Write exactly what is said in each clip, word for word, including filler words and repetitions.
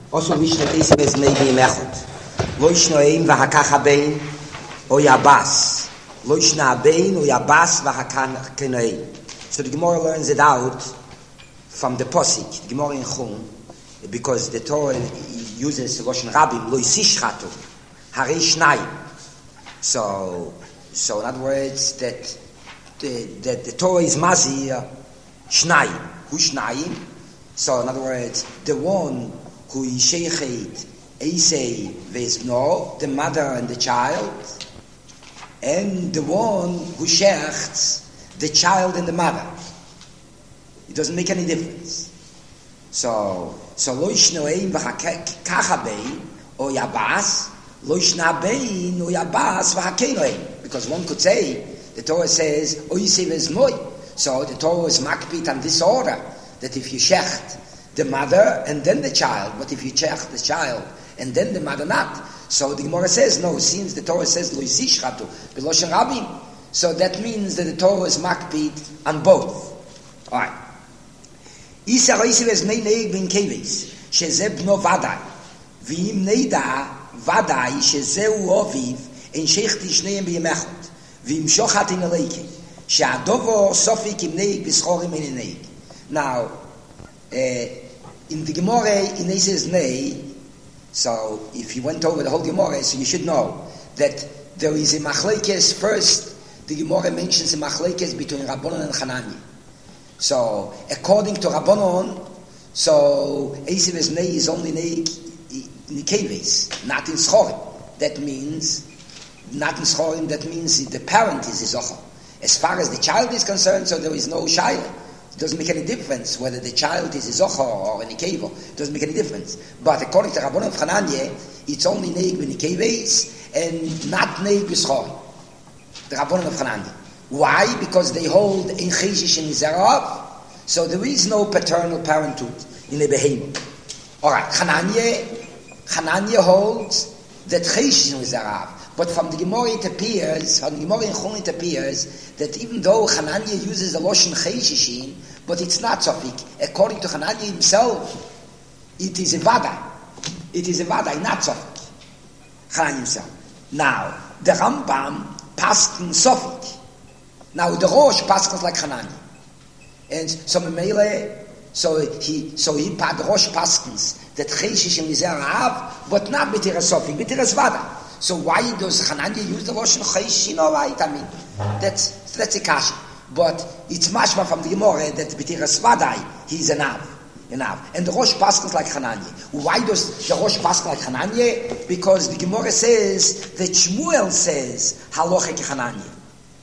Also Mishnah Tesi was maybe mechot. Lo yishnoim v'hakach habein o yabas. Lo yishna habein o yabas v'hakan kenoim. So the Gemara learns it out from the posik, the Gemara in Chum, because the Torah uses Loshen Rabim, lo yisishchatu, harei shnayim. So, so in other words, that the, that the Torah is mazi uh, shnayim. Who shnayim? So in other words, the one who is sheichet Esei ve'esbno, the mother and the child, and the one who shechts the child and the mother. It doesn't make any difference. So, so lo yishnoeim v'hakachabei o yabas, lo yishnabein o yabas v'hakenoeim. Because one could say, the Torah says, o yisei ve'esmoi. So the Torah is makpit on this order, that if you shecht the mother and then the child, but if you shecht the child and then the mother not. So the Gemara says, no, since the Torah says, lo yisishchatu, b'loshen rabim, so that means that the Torah is makpid on both. Alright. Isa roisi ve'esmei neig bin keves, sheze bno vadai, v'im neida vadai shezeu oviv, en shechti shneim b'yemechot, v'im shochat in aleike, she'adovo sofik im neig b'schorim in neig. Now, uh, in the Gemara, in it says nei, so if you went over the whole Gemara, so you should know that there is a machlekes. First, the Gemara mentions a machlekes between Rabbanon and Hanani. So, according to Rabbanon, so Eisiv nei is only nei in keves, not in schorim. That means, not in schorim, that means the parent is a zochar. As far as the child is concerned, so there is no shaila. It doesn't make any difference whether the child is a zochar or an ikevo. It doesn't make any difference. But according to Rabbanon of Hananya, it's only neig ben ikeves and not neig b'schor. The Rabbanon of Hananya. Why? Because they hold in cheshish and zerav, so there is no paternal parenthood in a behemoth. All right, Hananya, Hananya holds that cheshish and zerav. But from the Gemara it appears, from the Gemara in Chum it appears that even though Hananya uses the Loshen Cheshishin, but it's not Sofik. According to Hananya himself, it is a Vada. It is a Vada, not Sofik. Hananya himself. Now, the Rambam passed in Sofik. Now, the Rosh passed like Hananya. And so Memele, so he, so he, the Rosh passed that Cheshishin is a Rav, but not B'tira Sofik, B'tira Vada. So why does Hananya use the Loshen Cheshishin? All right, I mean, that's that's a kasha. But it's mashma from the Gemara that B'tiras Vadai, he's an Av, an Av. And the Rosh Paschal like Hananya. Why does the Rosh Paschal like Hananya? Because the Gemara says that Shmuel says Haloche ke Hananya.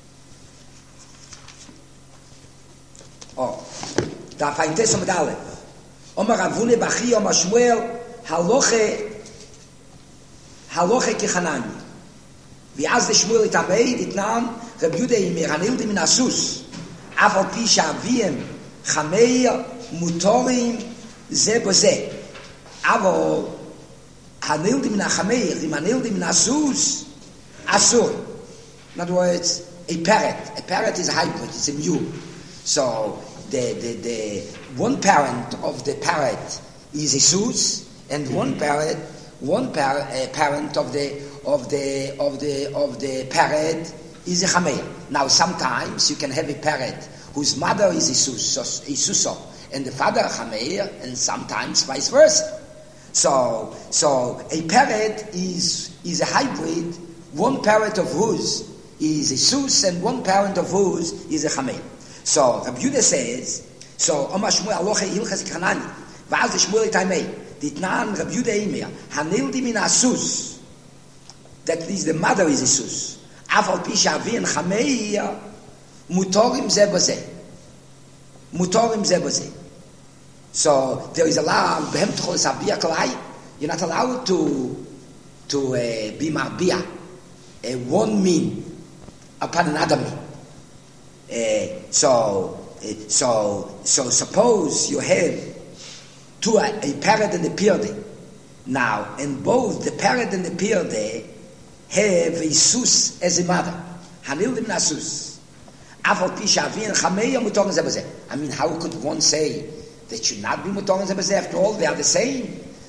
Oh, da paintes am dale. Omar Avune Bachi Omar Shmuel Haloche Haloche ke Hananya. ואז לשמואל התאמי, נתנם רב יהודה אמר, הנילדים מן הסוס, אף על פי שאביהם חמי מוטורים זה בזה. אבל הנילדים מן החמיר, עם הנילדים מן הסוס, אסור. In other words, a parrot. A parrot is a hybrid, it's a mule. So, the, the, the one parent of the parrot is a sus, and one parrot, one par, uh, parent of the of the of the of the parrot is a chameir. Now sometimes you can have a parrot whose mother is a sus, a suso, and the father a chameir, and sometimes vice versa. So so a parrot is is a hybrid. One parent of whose is a sus, and one parent of whose is a chameir. So Rabbi Yehuda says, so Omar Shmuel aloche hilchas kanani, va'az Shmuel itaimei, ditnan Rabbi Yehuda imer hanildi min asus. That is, the mother is a sus. Afal pisha avi and chameir mutorim ze b'zeh. Mutorim ze b'zeh. So there is a law behem tchol sabia kalai. You're not allowed to to uh, be marbia uh, one mean upon another mean. Uh, so uh, so so suppose you have two a, a parrot and a pirde. Now, and both the parrot and the pirde have a sus as a mother. Hanildim na sus. Afal pisha avi and chameir mutorim ze b'zeh. I mean, how could one say that should not be mutorim ze b'zeh? After all, they are the same.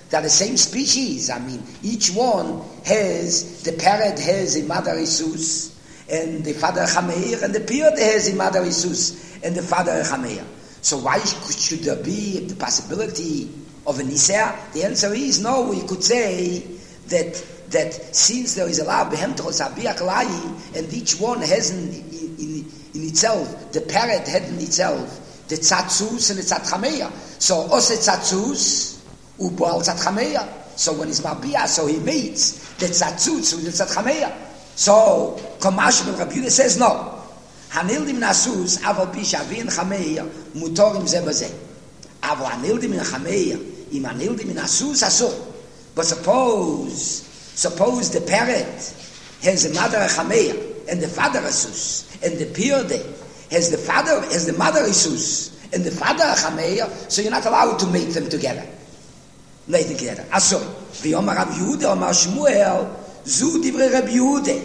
They're the same species. I mean, each one has, the parrot has a mother Isus, and the father Chameir, and the pirde has a mother Isus, and the father Chameir. So why should there be the possibility of an Isser? The answer is no. We could say that that since there is a law behemtros abiak layi, and each one has in, in, in itself, the parrot had in itself the tzatzus and the tzat chameya. So ose tzatzus uboal tzat chameya. So when he's mabia, so he meets the tzatzus with the tzat chameya. So Kamash ben Rabbi Yehuda says no. Hanildim nasus aval pisha v'in chameya mutorim ze b'zeh. Aval hanildim in chameya im hanildim in nasus asur. But suppose Suppose the parrot has a mother Chameya and the father Asus, and the pirde has the father has the mother Asus and the father Chameya, so you're not allowed to mate them together. Mate them together. Asur. V'yomar Rav Yehuda Omar Shmuel zu divrei Rav Yehuda.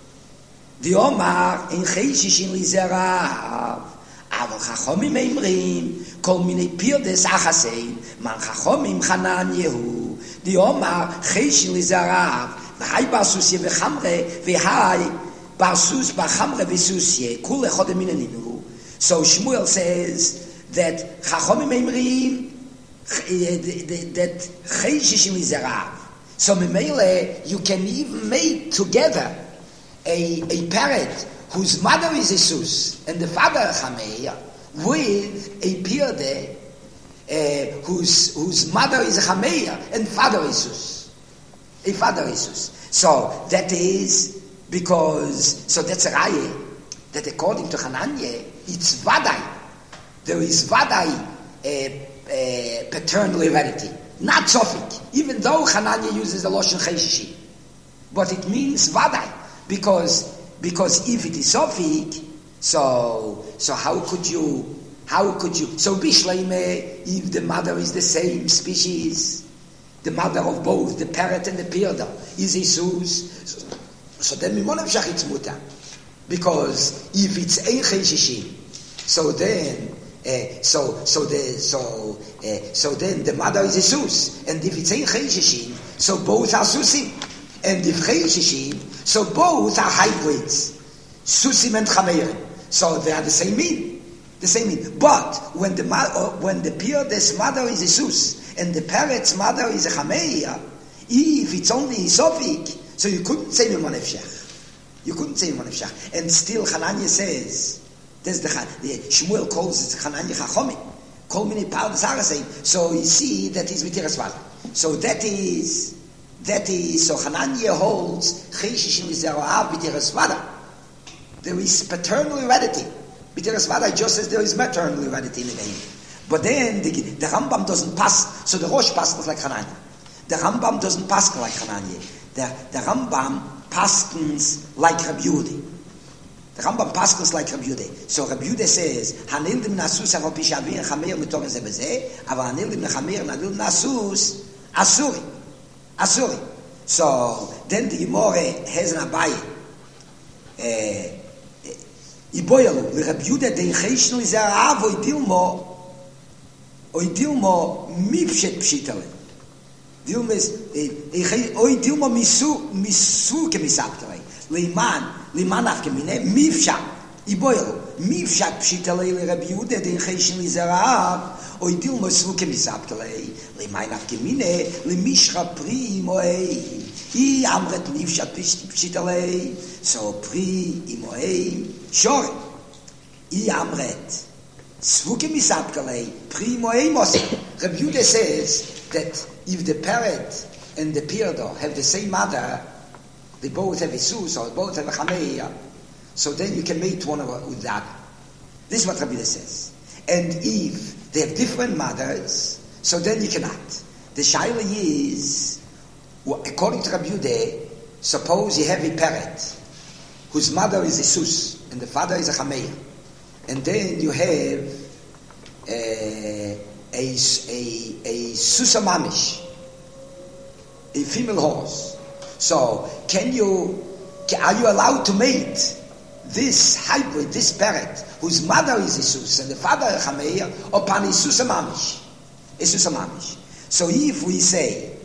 V'yomar in cheishishin lizerav. Aval chachomim eimrim kol minei pirdes achasein man chachomim chanan yehu. The Omar Cheishin Lizarav, V'hai Barsusye V'chamre, V'hai Barsus B'chamre V'susye, Kul Echod Emineninu. So Shmuel says that Chachomim Eimrim, that Cheishin Lizarav. So Memele, you can even make together a, a parrot whose mother is Isus and the father Chameya with a pirde Uh, whose whose mother is a Chameya and father Isus, a father Isus. So that is because so that's a raya that according to Hananya it's vadai. There is vadai uh, uh, paternal heredity, not sofik. Even though Hananya uses the lashon cheishishi, but it means vadai because because if it is sofik, so so how could you? How could you? So Bishleime, if the mother is the same species, the mother of both, the parrot and the pirda, is Isus, so, so then Mimonem Shachitz Muta. Because if it's Ein Cheshishim, so then, uh, so, so the, so, uh, so then the mother is Isus. And if it's Ein Cheshishim, so both are Susim. And if Cheshishim, so both are hybrids. Susim and Chameirim. So they are the same mean. The same mean. But when the when the pirde's mother is a sus and the parrot's mother is a chameya, if it's only Sofik, so you couldn't say Mimon Efshach. You couldn't say Mimon Efshach. And still Hananya says, there's the, the Shmuel calls it Hananya Chachomi. Kol mini pardes saying. So you see that is V'tiras Vada. So that is that is so Hananya holds Cheishish Lizerav V'tiras Vada. There is paternal heredity. B'tiras Vada just says there is maternal heredity in the name. But then the, the Rambam doesn't pass, so the Rosh passes like Hananya. The Rambam doesn't pass like Hananya. The, the Rambam passes like Rabbi Yehuda. The Rambam passes like Rabbi Yehuda. So Rabbi Yehuda says, Hanildim nasus avol pishavir chameir mitoren ze bezeh, aval hanildim nechameir hanildim nasus asuri. Asuri. So then the Gemara has an Abaye. Uh, Iboyalu, Rabbi Yehuda dein cheishnu izarav oy dilmo, oy dilmo mipshet pshitale. Dilmo is oy dilmo misu misu kemisaptale. Leiman leiman afkemine mifsha. Iboyalu mifshat pshitale le Rabbi Yehuda dein cheishnu izarav oy dilmo misu kemisaptale. Leiman afkemine le mishra pri moei. I amret mifshat pshitale. So pri imoei. Sure. I amret. Svuke misapkalei. Primo emos. Rabbi Yehuda says that if the parrot and the pirdo have the same mother, they both have a sus or both have a chameya, so then you can mate one with the other. This is what Rabbi Yehuda says. And if they have different mothers, so then you cannot. The shaila is, according to Rabbi Yehuda, suppose you have a parrot whose mother is a sus and the father is a chameya, and then you have a a a, a susa mamish, a female horse. So can you are you allowed to mate this hybrid, this parrot whose mother is a sus and the father is a chameya, upon a susa mamish, a susa mamish? So if we say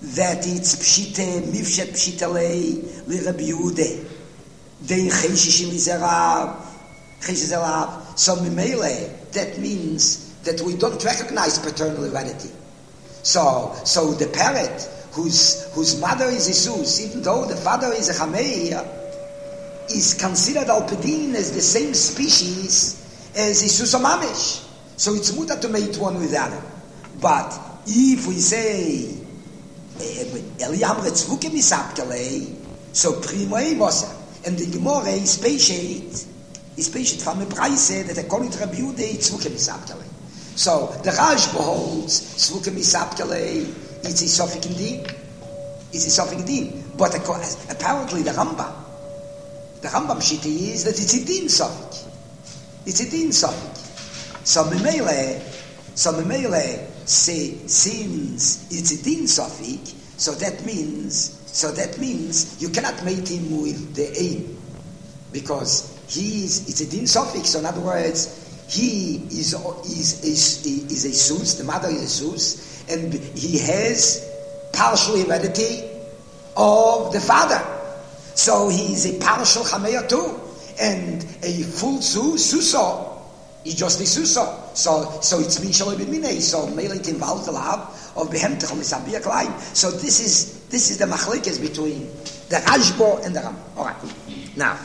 that it's pshite mifshet pshitelei li Rabbi Yehuda de cheshishim izerav cheshizerav. So mimele, that means that we don't recognize paternal heredity. So, so the parrot whose whose mother is Jesus, even though the father is a Chameir, is considered alpedin as the same species as Jesus Mamish. So it's muta to mate one with Adam. But if we say Eliam Retzvuke misapkele, so primoe mosa, and the Gemara is patient, is patient from a price that according to Rabbi Yehuda it's Tzvuke misapkele. So the Rashba holds Tzvuke misapkele, it's a Sophic indeed, it's a Sophic din. But apparently the Rambam, the Rambam Shita is that it's a din Sophic. It's a din Sophic. So Memele, so Memele say since it's a din Sophic, so that means so that means you cannot mate him with the aim, because he is it's a din Sophic. So in other words, he is is is is a sus, the mother is a sus, and he has partial heredity of the father. So he is a partial chameya too, and a full sus suso. He's just a suso. So so it's mishal b'minei. So meilit involved the lab of behemtech on misabia klein. So this is this is the machlekes between the Rashba and the Ram. All right, now.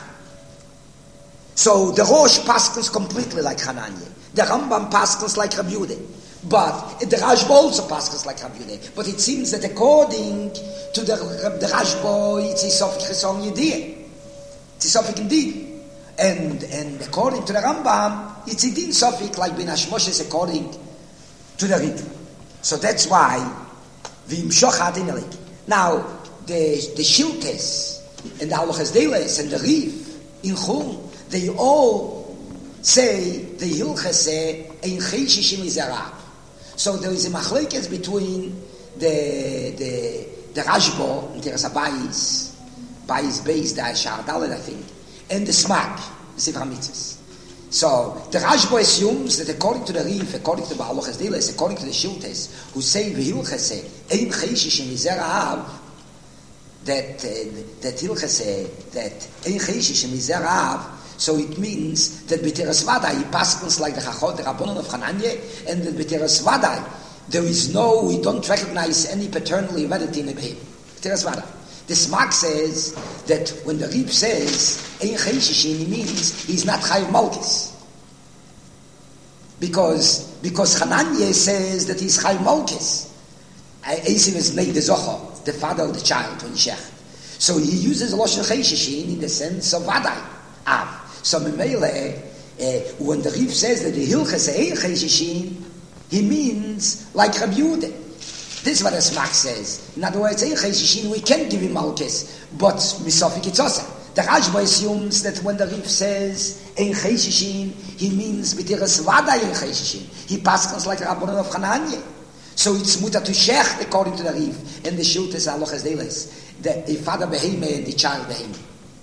So the Rosh paskins completely like Hananya. The Rambam paskins like Rabbi Yehuda. But the Rashba also paskins like Rabbi Yehuda. But it seems that according to the, the Rashba, it's a Sophic Chesom Yediyah. It's a Sophic indeed. And, and according to the Rambam, it's a Din Sophic like Ben Hashmosh is according to the Rit. So that's why Vim Shochad in the Now, the, the Shiltes and the Halachas Deles and the Rif in Chum, they all say the Hilchas say ein cheshishim izarab. So there is a machlekes between the the the Rashba and the Rasabais, Bais Beis the Shardalet I think, and the Smak the Sefer HaMitzvos. So the Rashba assumes that according to the Rif, according to the Halachas Deles, according to the Shiltes, who say the Hilchas say ein cheshishim izarab, that uh, that Hilchas say that ein cheshishim izarab. So it means that B'teras Vadai, he passes like the Chachot, the Rabbanon of Hananya, and that B'teras Vadai, there is no, we don't recognize any paternal heredity in the Behem. B'teras Vadai. The Smak says that when the Rib says, Ein Cheshishin, he means he's not Chayav Malkis. Because, because Hananya says that he's Chayav Malkis. Esim is made the Zohar, the father of the child, when he shecht. So he uses Loshen Cheshishin in the sense of Vadai. Av. So Memele, uh, when the Rif says that the Hilchas Ein Cheshishin, he means like Rabbi Yehuda. This is what the Smak says. In other words, Ein Cheshishin, we can give him Malkes, but Misofik Itzosa. The Rashba assumes that when the Rif says Ein Cheshishin, he means B'teras Vada Ein Cheshishin. He passes like Rabbanon of Hananya. So it's muta to shech according to the Rif, and the Shiltes Halachas Deles, the father Beheme and the child Beheme.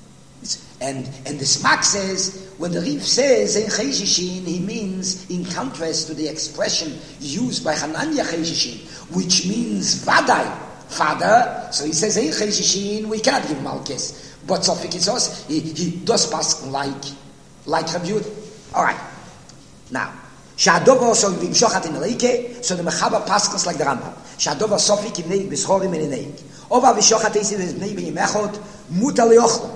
And and the Smak says, when the Rif says Ein Cheshishin, he means in contrast to the expression used by Hananya Cheshishin, which means Vadai, father. So he says Ein Cheshishin, we cannot give Malkes. But Sofik is us, he, he does pass like like Rabbi Yehuda. All right. Now, Sha'adova so Vim Shochat in Leike, so the Mechaba passes like the Rambam. Sha'adova Sofik in Neik, Bischorim in Neik. Ova Vishochat is in Neik, Mechot, Muta Leochel.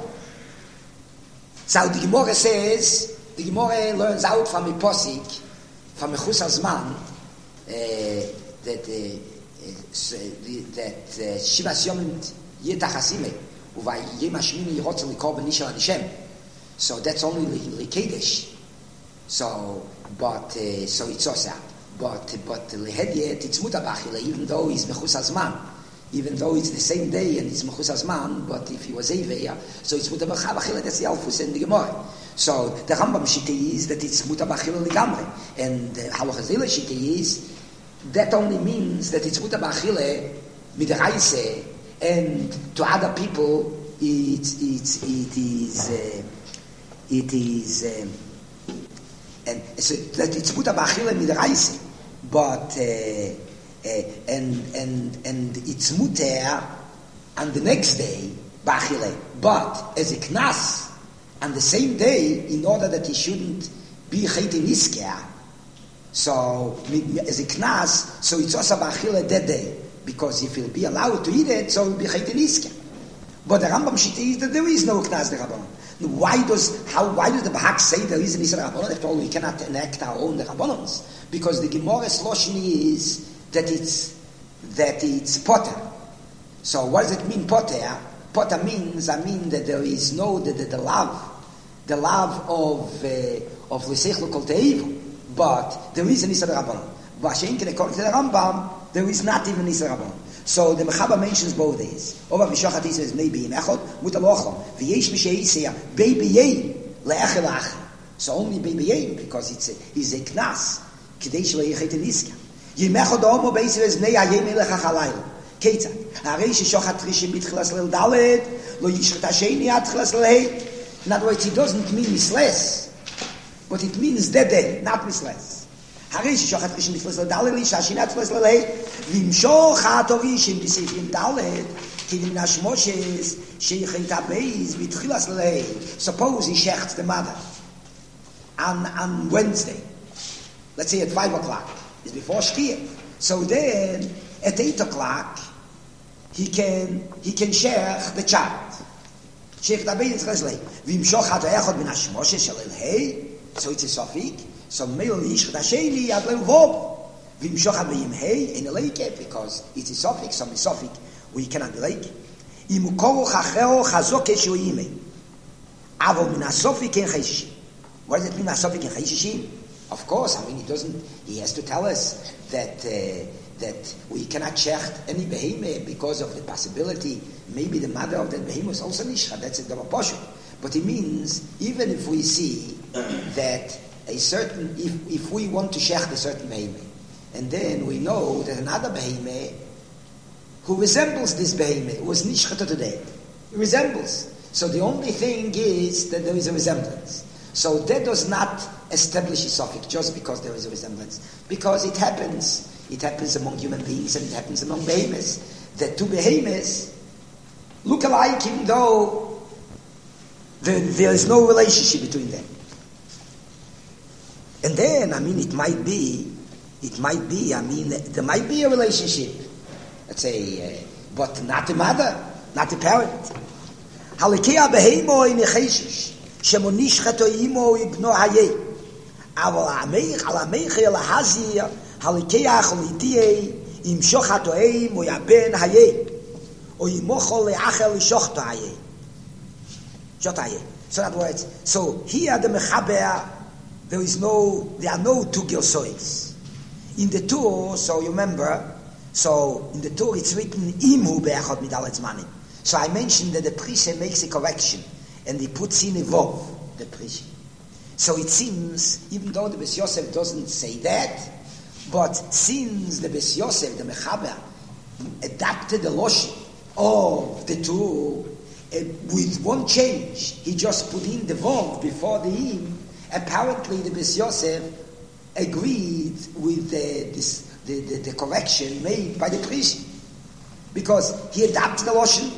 So the Gemara says, the Gemara learns out from a posik, from a Chus Azman, uh, that uh, uh, that Shivas Yomim Yetach Hasime, Uvay Yem Hashmini Yirotzel Likorban Nishal Anishem. So that's only Likedesh. So, but uh, so it's also, but but Lehediet it's Mutabachile, even though he's Mechus Azman. Even though it's the same day and it's Mechus Azman, but if he was Aveya, so it's Mutabachile, that's the Alfus and the Gemara. So the Rambam Shite is that it's Mutabachile Ligamre. And the Halachazile Shite is, that only means that it's Mutabachile Midraise, and to other people, it's, it's, it is, uh, it is, um, and so that it's Mutabachile Midraise, but, uh, uh, and and and it's muter on the next day bachile, but as a knas on the same day, in order that he shouldn't be chayte nisker, so as a knas, so it's also bachile that day, because if he'll be allowed to eat it, so he'll be chayte nisker. But the Rambam Shita is that there is no knas de Rabbanon. Why does how why does the Bahak say there is an Isra Rabbanon? After all, we cannot enact our own Rabbanons, because the Gemara's Loshni is that it's that it's potter. So what does it mean potter? Potter means I mean that there is no the the, the love, the love of uh, of L'Seichel Kol Te'evu, but there is an Isra Rabbanon. But according to the Rambam, there is not even Isra Rabbanon. So the Mechaba mentions both these. Over Vishachat he says maybe in Echad Mutalochem V'yesh Misheisea Baby Yei Le'echel Achel. So only Baby Yei because it's a, is a knas K'dei Shelo Yechet Niska Yimechad Omo Beisir Nei Hayei Melech Hachalayla Ketzad Harei Sheshochat Rishim Bitchilas Lel Dalet Lo Yishret Hasheni Atchilas Lel Hei. In other words, it doesn't mean misles, but it means that day, not misles. הרי ששוחט ראשון נפלס לדלת לי, שהשינה תפלס ללהי, למשוך התורישים בסעיפים דלת, כי מן השמושס שיחית הבייז בתחילס ללהי. Suppose he shechts the mother on, on Wednesday, let's say at five o'clock, it's before Shkia. So then, at eight o'clock, he can, he can shech the child. Shecht הבייז בתחילס ללהי. למשוך התורישים מן השמושס של ללהי, so it's a suffix. So male Yishret Hasheni Adleu Vov Vimshocha Beim Hey in a lake because it's a suffix, some suffix we cannot be like. Imukoro Chacheo Chazok Eshoime. Avo Min Asofik in Chayshish. What does it mean Asofik in Chayshish? Of course, I mean he doesn't. He has to tell us that uh, that we cannot shecht any beheme because of the possibility maybe the mother of that beheme was also nishcha. That's a double portion. But it means even if we see that. A certain, if, if we want to shech a certain behemoth, and then we know that another behemoth who resembles this behemoth was nishchata today, it resembles. So the only thing is that there is a resemblance. So that does not establish a suffix just because there is a resemblance, because it happens. It happens among human beings and it happens among behemoths that two behemoths look alike, even though there, there is no relationship between them. And then, I mean, it might be, it might be, I mean, there might be a relationship. Let's say, uh, but not the mother, not the parent. Halikea beheimo in echeshish, shemo nishchato imo ibno hayeh. Aval ha'meich, al ha'meich el ha'hazir, halikea acholitiyeh, im shochato eim, o yaben hayeh, o yimocho le'achel shochto hayeh. Shot hayeh. So in other words, so here the mechaber, there is no, there are no two gilsois. In the two, so you remember, so in the two it's written imhu be'achot midalets manim. So I mentioned that the Prisha makes a correction and he puts in a vov, the Prisha. So it seems, even though the Bes Yosef doesn't say that, but since the Bes Yosef, the Mechaber, adapted the Loshim of the two, uh, with one change, he just put in the vov before the im. Apparently, the Bes Yosef agreed with the, this, the, the, the correction made by the priest, because he adapted the Lashon.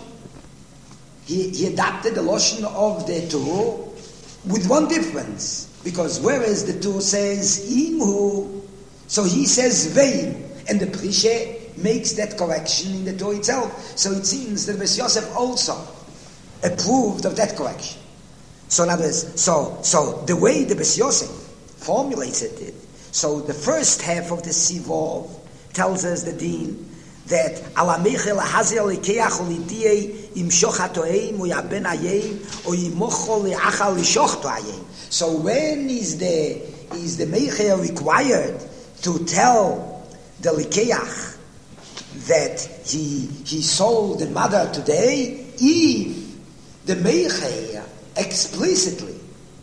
He, he adapted the Lashon of the Torah with one difference, because whereas the Torah says imhu, so he says vein, and the priest makes that correction in the Torah itself. So it seems that Bes Yosef also approved of that correction. So in other words, so so the way the Bes Yosef formulates it, so the first half of the Sivov tells us the deen that ala mechel hazel lekeach olidiyei im shochatoeim u yaben ayim o yimocho leachal lishochto ayim. So when is the is the mechel required to tell the lekeach that he he sold the mother today? If the mechel explicitly,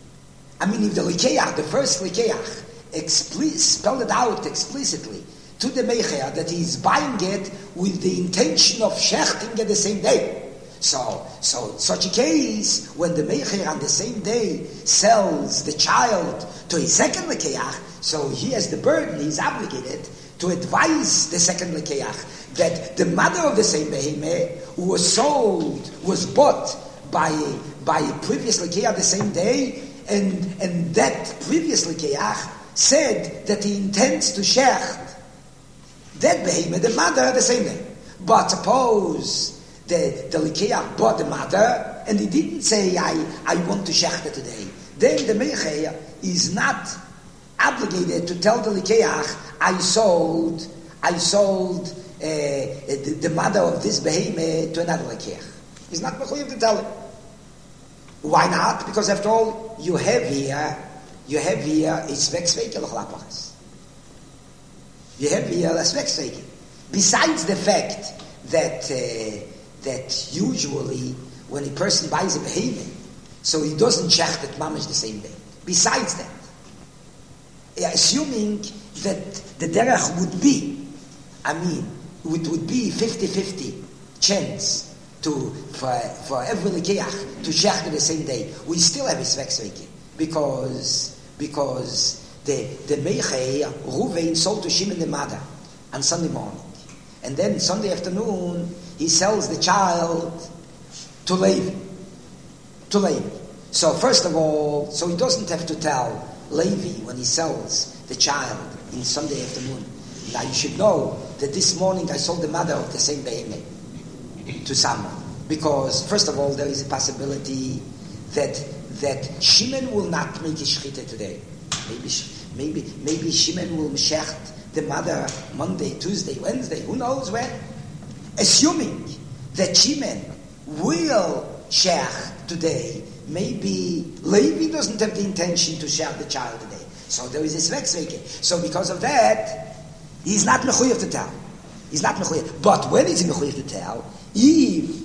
I mean, if the likeach, the first likeach, expli- spelled it out explicitly to the meicher that he is buying it with the intention of shechting it the same day. So, so such a case, when the meicher on the same day sells the child to a second likeach, so he has the burden, he's obligated to advise the second Lekeach that the mother of the same Behemah who was sold, was bought by, by a previous Lekeach the same day, and, and that previous Lekeach said that he intends to shecht that Behemah, the mother, the same day. But suppose the, the Lekeach bought the mother, and he didn't say, I, I want to shecht it today. Then the Meicher is not obligated to tell the Lekeach, I sold, I sold uh, the, the mother of this Behemah to another Lekeach. He's not mechuyev to tell him. Why not? Because after all, you have here, you have here a Zwecksveke l'chlapachas. You have here a Zwecksveke. Besides the fact that uh, that usually when a person buys a Behemah, so he doesn't shecht it mamash the same day. Besides that, assuming that the derech would be, I mean, it would be fifty-fifty chance to for for every lekeach to shecht it the same day, we still have a Zwecksveke because because the the Meicher Ruvain sold to Shimon the mother on Sunday morning, and then Sunday afternoon he sells the child to Levi. To Levi. So first of all, so he doesn't have to tell Levi when he sells the child in Sunday afternoon. Now you should know that this morning I sold the mother of the same Behemah to someone. Because first of all, there is a possibility that that Shimon will not make a shechita today. Maybe maybe maybe Shimon will shecht the mother Monday, Tuesday, Wednesday, who knows when. Assuming that Shimon will shecht today, maybe Levi doesn't have the intention to shecht the child today. So there is a Zwecksveke. So because of that, he's not mechuyev to tell. He's not mechuyev. But when is he mechuyev to tell? If,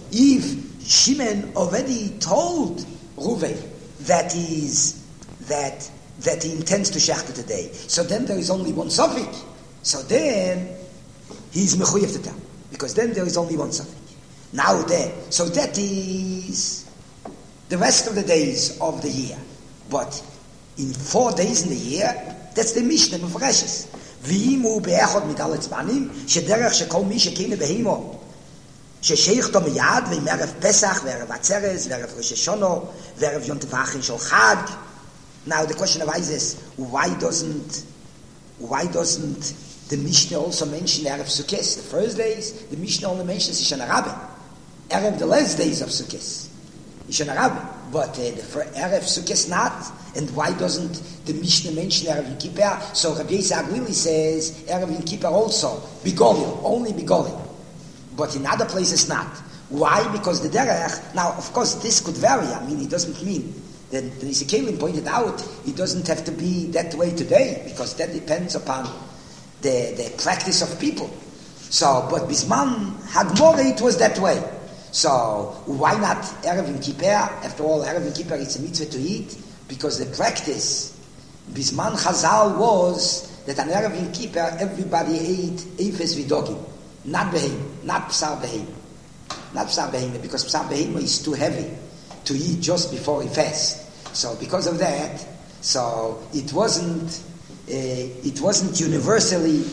if Shimon already told Reuven that he's, that, that he intends to shecht it today, so then there is only one suffix. So then, he's mechuyev to tell. Because then there is only one suffix. Now then, so that is the rest of the days of the year. But in four days in the year, that's the Mishnah Mefreshes. V'imu be'echod mit alle tzmanim, shederech shekol mi shekine behimo, shesheichto miyad, v'im erev Pesach, v'erev Atzeres, v'erev Rosh Hashanah, v'erev Yom Tevachin shel Chag. Now the question arises, why doesn't, why doesn't the Mishnah also mention Erev Sukkot? The first days, the Mishnah only mentions Ishana Rabbah. Erev, the last days of Sukkot. Ishana Rabbah. But uh, the Erev Sukkot not. And why doesn't the Mishnah mention Erev Yom Kippur? So Rabbi Yitzhak really says Erev Yom Kippur also. Bigolil. Only Bigolil. But in other places not. Why? Because the Derech, now of course this could vary. I mean, it doesn't mean that the Nisi Kalim pointed out it doesn't have to be that way today. Because that depends upon the, the practice of people. So, but Bisman Hagmore, it was that way. So, why not Erev Yom Kippur? After all, Erev Yom Kippur, it's a mitzvah to eat, because the practice, Bisman Chazal, was that on Erev Yom Kippur, everybody ate Eifes Vidogim, not Behem, not Psar Behem. Not Psar Behem, because Psar Behem is too heavy to eat just before he fast. So, because of that, so it wasn't, uh, it wasn't universally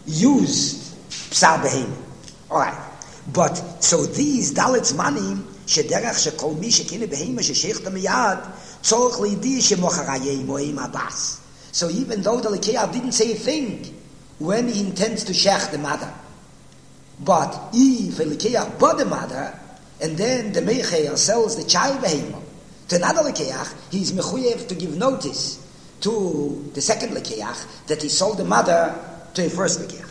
used Psar Behem. All right. But so these Dalet Zmanim shederach shekol mi shekine behema shesheicht miyad tzorich leidi shemocharayei moim abas. So even though the Lekeach didn't say a thing when he intends to shech the mother, but if the Lekeach bought the mother and then the Meicher sells the child behema to another Lekeach, he is mechuyev to give notice to the second Lekeach that he sold the mother to a first Lekeach.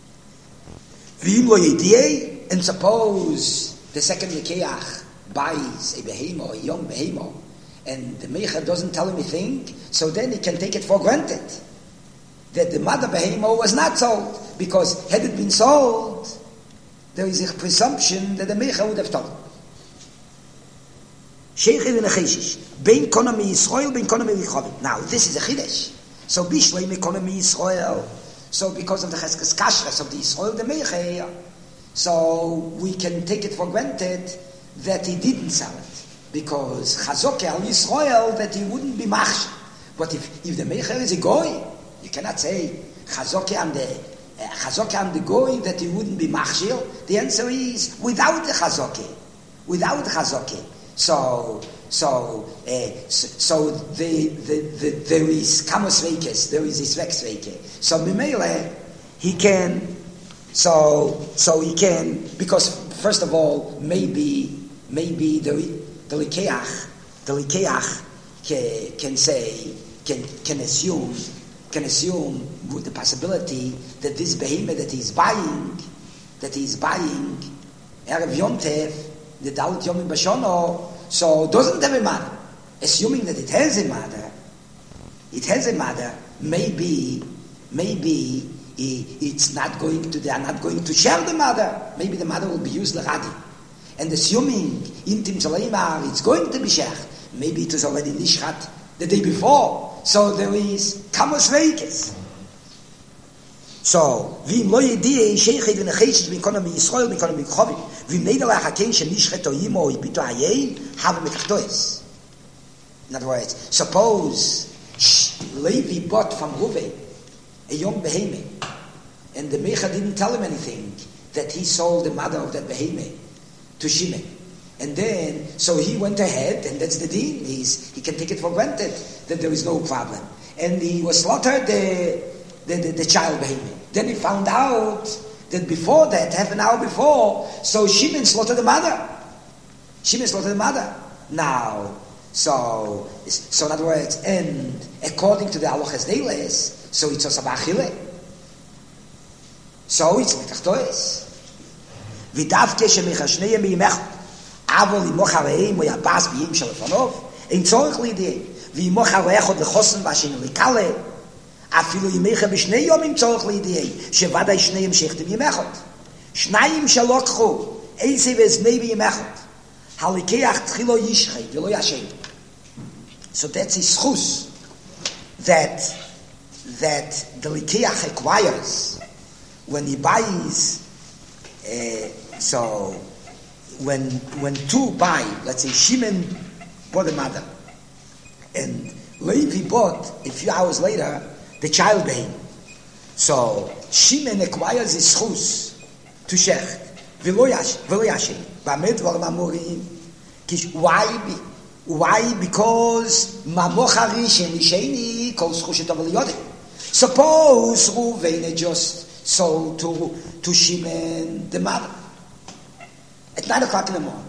V'im lo yediyei. And suppose the second Lekeach buys a behemo, a young behemo, and the Meicher doesn't tell him a thing, so then he can take it for granted that the mother behemo was not sold, because had it been sold, there is a presumption that the Meicher would have told him. Now, this is a Chiddush. So, Bishlei economy Yisrael. So, because of the Cheskes Kashrus of the Yisrael, the Meicher, so we can take it for granted that he didn't sell it, because Chazokeh al Yisrael that he wouldn't be machshir. But if, if the Meicher is a goy, you cannot say Chazokeh on the Chazokah and the goy that he wouldn't be machshir? The answer is without the chazokah, without the chazokah. So, so, uh, so, so the, the, the, there is kamos veikes, there is his vex veike. So Mimele, he can, so, so he can, because first of all, maybe, maybe the the likeach, the likeach can, can say, can can assume, can assume with the possibility that this behemoth that he's buying, that he's buying, erev yontev, the dalit yomim bashono, so doesn't have a mother. Assuming that it has a mother, it has a mother. Maybe, maybe it's not going to. They are not going to share the mother. Maybe the mother will be used l'radi. And assuming intim zaleimar, it's going to be shech. Maybe it was already nishchat the day before. So there is kamos veikes. So v'im lo yediyeh sheichet v'necheshes b'inkonom b'Yisrael b'inkonom b'Chovim v'im neidalei hakein shenishchet oyimo o yibito hayein have mekachtois. In other words, suppose Levi bought from Reuven a young behemoth, and the Mecha didn't tell him anything that he sold the mother of that behemoth to Shimon. And then, so he went ahead, and that's the deal. He's, he can take it for granted that there is no problem. And he was slaughtered the, the, the, the child behemoth. Then he found out that before that, half an hour before, so Shimon slaughtered the mother. Shimon slaughtered the mother. Now, so, so in other words, and according to the halachas deiles, so it's also b'achile. So it's metachtois. V'davke shemechashnei miyimech. אבל אם מוח הראם הוא יבס ביים של לפניו, אין צורך לידי. ואם מוח הראח עוד לחוסן בשני לקלה, אפילו ימיך בשני יום אין צורך לידי, שוודאי שניהם שכתם ימחת. שניים שלא קחו, איזה וזני בימחת. הליקח תחילו ישחי ולא ישם. So that's his schus, that, that the likeach acquires when he buys, uh, so, When when two buy, let's say Shimon bought a mother, and Levi bought a few hours later the child behemoth. So Shimon acquires his schus to shecht. V'lo yashem. B'amed dvar mamorim. Why? Why? Because mamoch harishen lisheni kol schus shetav liyodeh. Suppose Reuven just sold to to Shimon the mother at nine o'clock in the morning,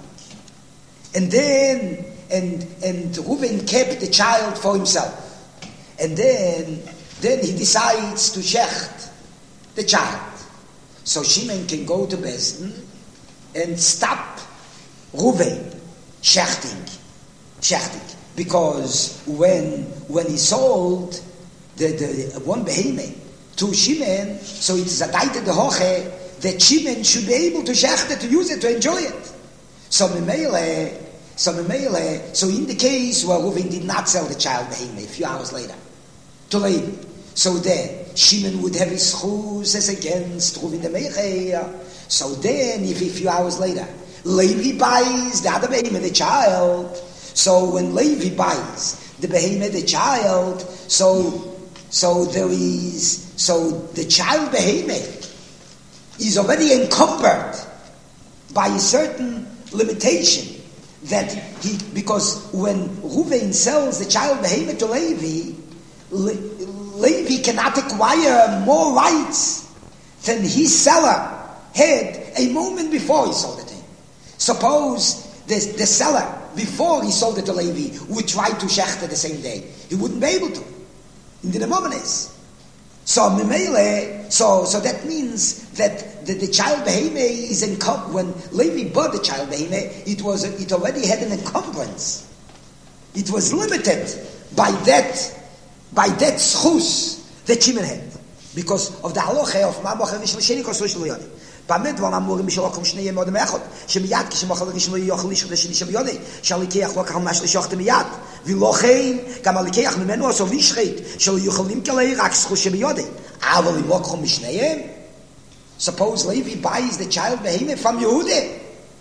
and then and and Reuven kept the child for himself, and then then he decides to shecht the child, so Shimon can go to Besdin and stop Reuven shechting, shechting, because when when he sold the the one behemoth to Shimon, so it is a daita de hoche that Shimon should be able to shecht it, to use it, to enjoy it. So Memele, so Memele, so in the case where Reuven did not sell the child behemoth a few hours later to Levi, so then Shimon would have his schus as against Reuven the Mecher. So then, if a few hours later Levi buys the other behemoth, the child, so when Levi buys the behemoth, the child, so so there is so the child behemoth is already encumbered by a certain limitation that he, because when Reuven sells the child behemoth to Levi, Le, Levi cannot acquire more rights than his seller had a moment before he sold it to him. Suppose the, the seller, before he sold it to Levi, would try to shecht it the same day. He wouldn't be able to. In the moment is. So Memele, so so that means that the, the child behemoth is encumbered. When Levi bought the child behemoth, it was it already had an encumbrance. It was limited by that by that schus that Shimon had, because of the halacha of Ma'amach Rishon Kososh Loyani. B'amed var amurim shalokum shnei yemod me'achod shemiyad kishemachal rishon yochel lishch leshini shebiyodei shalikech lo kachal mash lishochte miyad v'lochein gam alikech mimenu aso lishchet shel yochelim kelei rak schus shebiyodei aval imokchom mishneihem. Suppose Levi buys the child behemoth from Yehuda,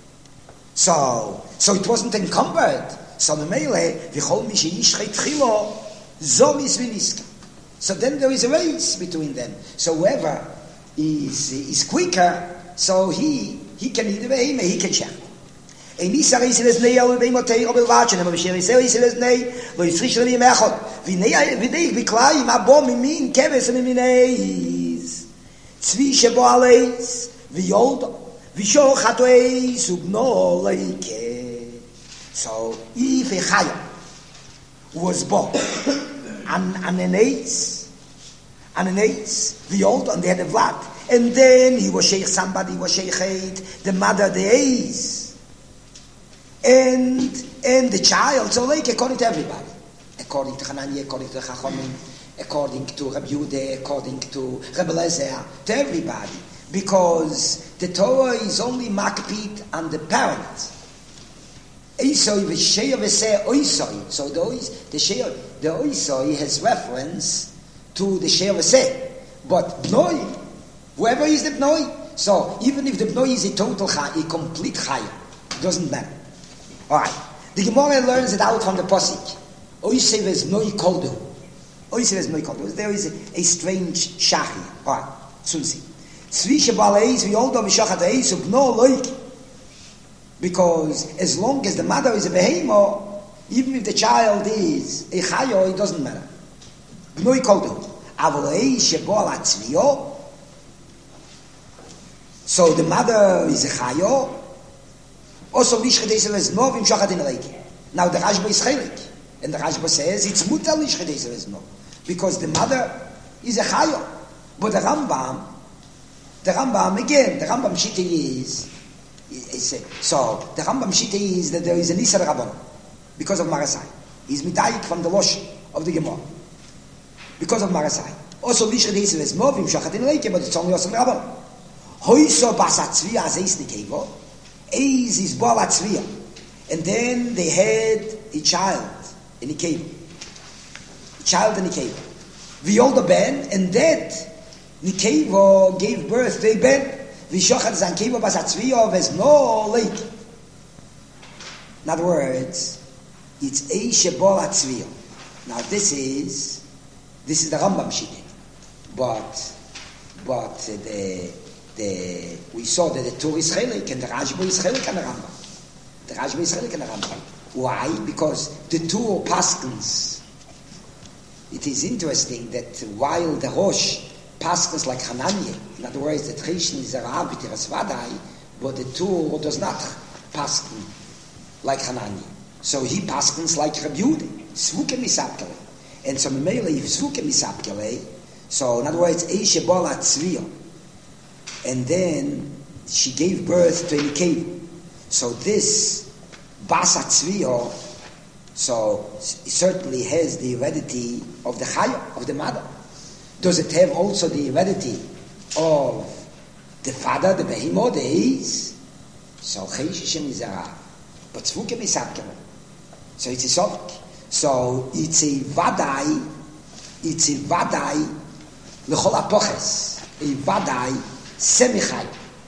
so so it wasn't encumbered. So memele v'chol mi sheyishchet chilo zom is v'niska. So then there is a race between them. So whoever is is quicker, so he he can eat the behema, he can check. Ein Isar is es nei al beim Matei obel watchen, aber wir sehen ist es nei, wo ist frisch nie mehr hat. Wie nei wie nei wie klar im abom im min keves im mineis. Zwische boales, wie old, wie scho hat ei subno like. So if a chaya was born an an an ace, an an ace, the old and they had a vlad, and then he was sheikh somebody was sheikh the mother the ace. And and the child, so like according to everybody, according to Hanani, according to Chachamim, according to Rabbi Yehuda, according to Rabbi Lezer, to everybody, because the Torah is only makpid on the parent. Oisoi v'shei v'seh oisoi. So the ois, the shei, the oisoi has reference to the shei v'seh, but bnoi, whoever is the bnoi. So even if the bnoi is a total chai, a complete chai, doesn't matter. All right. The Gemara learns it out from the Pasuk. Oisev is noi koldu. Oisev is noi koldu. There is a, a strange shachi. All right. Sunsi. Zwische baleis vi oldo v'shachat eis ubno loik. Because as long as the mother is a behemo, even if the child is a chayo, it doesn't matter. Bnoi koldu. Avol eis shebo al atzvio. So the mother is a chayo. Also, Lishchadesel is no vim shachat in reiki. Now the Rashba is chelik, and the Rashba says it's mutar Lishchadesel is no, because the mother is a chayo. But the Rambam, the Rambam again, the Rambam shita is, is so the Rambam shita is that there is an Isar Rabban because of Marasai. He's mitayik from the Losh of the Gemara because of Marasai. Also, Lishchadesel is no vim shachat in reiki, but it's only also Rabban. Hoiso basatzvi azeis nikevo. Eis is Baal Atzviyah. And then they had a child in a cave. A child in a cave. V'yolda ben, and that Nikevo gave birth to a ben. V'shochat zan kevo bas Atzviyah v'es no lake. In other words, it's Eishe Baal Atzviyah. Now this is, this is the Rambam Shittit. But, but the... The, we saw that the Torah is chelik and the Rashba is chelik and the Rambam. The Rashba is chelik and the Rambam. Why? Because the two paskins. It is interesting that while the Rosh paskins like Hananiah, in other words, the Trishan is a Rav b'tiras vadai, but the two does not paskin like Hananiah. So he paskins like Rabbi Yehuda, Svuke misapkele. And so Memele, if Svuke misapkele, so in other words, Eishe Baal Atzviyah. And then she gave birth to a Nikev. So this Bas Atzviyah, so it certainly has the heredity of the Chaya, of the mother. Does it have also the heredity of the father, the Behimo, the Eis? So Cheshishim is a Rav. But Tzvukim is Abkemen. So it's a Sovik. So it's a Vadai, it's a Vadai, L'chol Apoches, a Vadai, Semi-chai.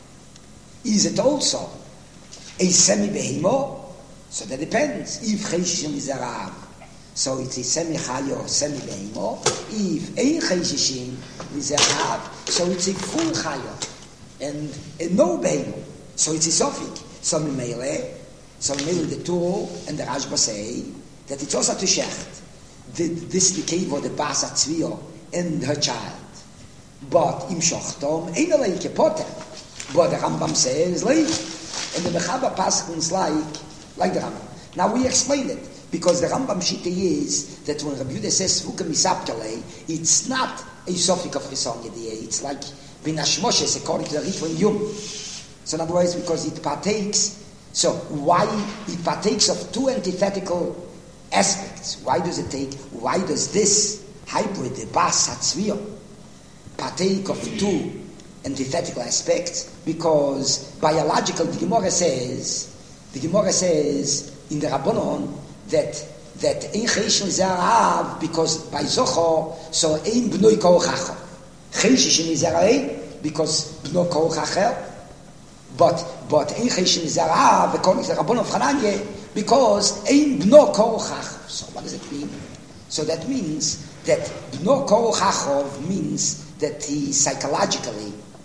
Is it also a semi-behemo? So that depends. If Cheshishim is a Rav, so it's a semi-chai or semi-behemo. If ein Cheshishim is a Rav, so it's a full chai and a no behemo. So it's a sofik. So Mimele, so Mimele the two and the Rashba say that it's also to shecht. This Nikev or the Bas Atzviyah and her child. But im shochtom ein leike poter. But the Rambam says like, and the Mechaba paskins like like the Rambam. Now we explain it because the Rambam shita is that when Rabbi Yehuda says Svuka misapkele, it's not a sofik of Chesam Yediyah. It's like binashmoshes according to the Ritva Yom. So in other words, because it partakes. So why it partakes of two antithetical aspects? Why does it take? Why does this hybrid, the Bas Atzviyah, partake of two antithetical aspects? Because biological, the Gemara says, the Gemara says in the Rabbanon that that ein cheshishim is a Rav because by Zocho, so ein bnoi koch acher. Cheshishim is a Rav because bnoi koch acher. But but ein cheshishim is a Rav according to the Rabbanon of Hananiah because ein bnoi koch acher. So what does it mean? So that means that bnoi koch acher means that he psychologically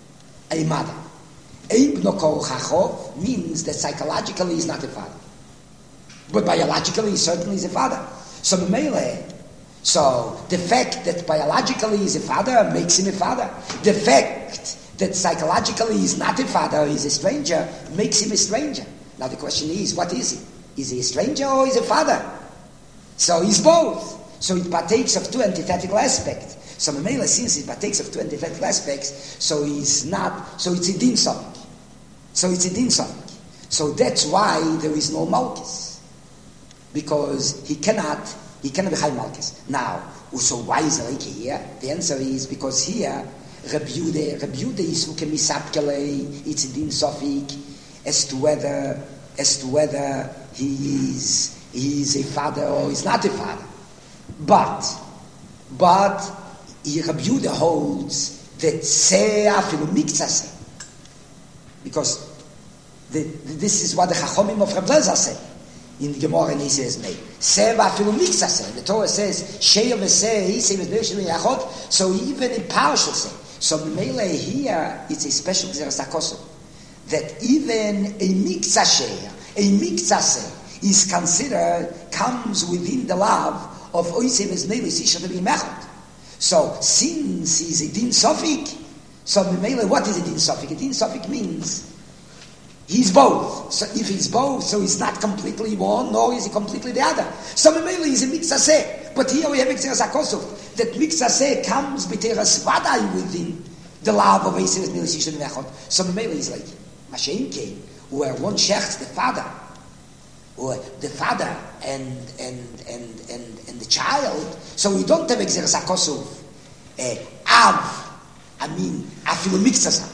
a mother. Ein bno kol chachov means that psychologically he's not a father. But biologically he certainly is a father. So Mele, so the fact that biologically he's a father makes him a father. The fact that psychologically he's not a father, he's a stranger, makes him a stranger. Now the question is, what is he? Is he a stranger or is he a father? So he's both. So it partakes of two antithetical aspects. So Mele, since it partakes of two antithetical aspects, so he's not, so it's a din sofik. So it's a din sofik. So that's why there is no malchus. Because he cannot, he cannot be high malchus. Now, so why is it like here? The answer is because here, Reb Yehuda, Reb Yehuda is who can be sapkele, it's a din sofik, as to whether, as to whether he is, he is a father or he's not a father. But, but, Reb Yehuda holds that se afilu miktsase, because the, the, this is what the Chachomim of Reb Lezer say in the Gemara, and he says, "Nay, se afilu miktsase." The Torah says, "Sheir v'seh hisei v'neshim yachot." So even in partial say, so Mele here it's a special gzeras hakosul that even a miktsashe, a miktsase is considered comes within the love of oisei v'znei v'sisha v'mechot. So, since he's a din sofik, so what is a din sofik? A din sofik means he's both. So if he's both, so he's not completely one, nor is he completely the other. So Memele is a mixaseh. But here we have Xeras HaKosov. That mixaseh comes b'teras vadai within the love of Eisem Milisishon Mechot. So Memele is like Mashenke, where one shechts the father, or the father and and and and, and the child. So we don't have Xeras HaKosov. Uh, av, I mean, afilu mixasa.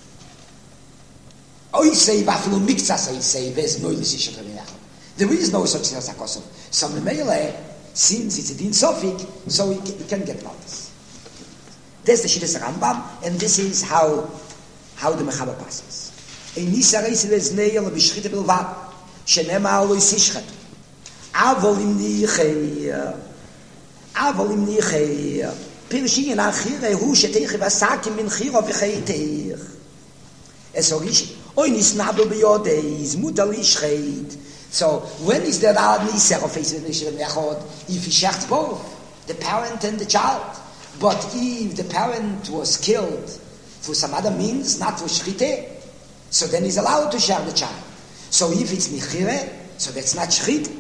I say afilu mixasa. I say there's no Milisishon Mechot. There is no such Xeras HaKosov. So Memele, since it's a din sofik, so we can, we can get notice. That's the Shittas Rambam, and this is how how the Mechaber passes. Ein nisarei silezneil b'shchita bilvad, shenema lo yisishchet. Avol im nichei, avol im nichei. Pirshin achire hu shetich vasakim min chiro v'cheitich. Es orish, oy nisnabel b'yodeis mutal yishchet. So when is there a niser of Eisem Mechot? If he shechts both, the parent and the child. But if the parent was killed for some other means, not for shchite, so then he's allowed to share the child. So if it's nichire, so that's not shchite.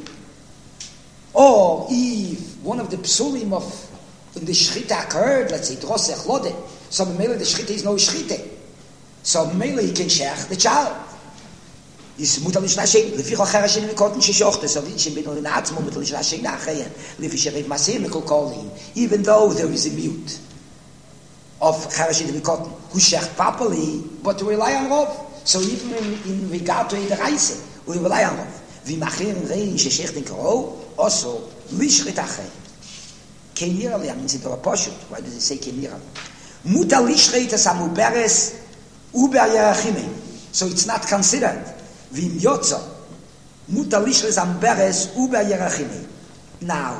Or if one of the psulim of the shchite occurred, let's say drosech lode, so maybe the shchite is no shchite. So maybe he can share the child. Is mutal nicht nachsehen, wie viel Chara schön in Kotten schichochte, so wie ich bin nur in Atzmo mutal nicht nachsehen nachher, wie viel Sherif Masim Kolkolin, even though there is a mute of Chara schön in Kotten, who shecht properly, but to rely on Rov. So even in, in regard to the Reise, we rely on Rov. Wie machen rein, shecht in Karo, also, lishrit achei. Kenira li, I mean, it's a poshut, why does it say Kenira? Mutal lishrit as amuberes, uber yerachime. So it's not considered. Vim yotzo, mutar lishres amberes uber yerachimi. Now,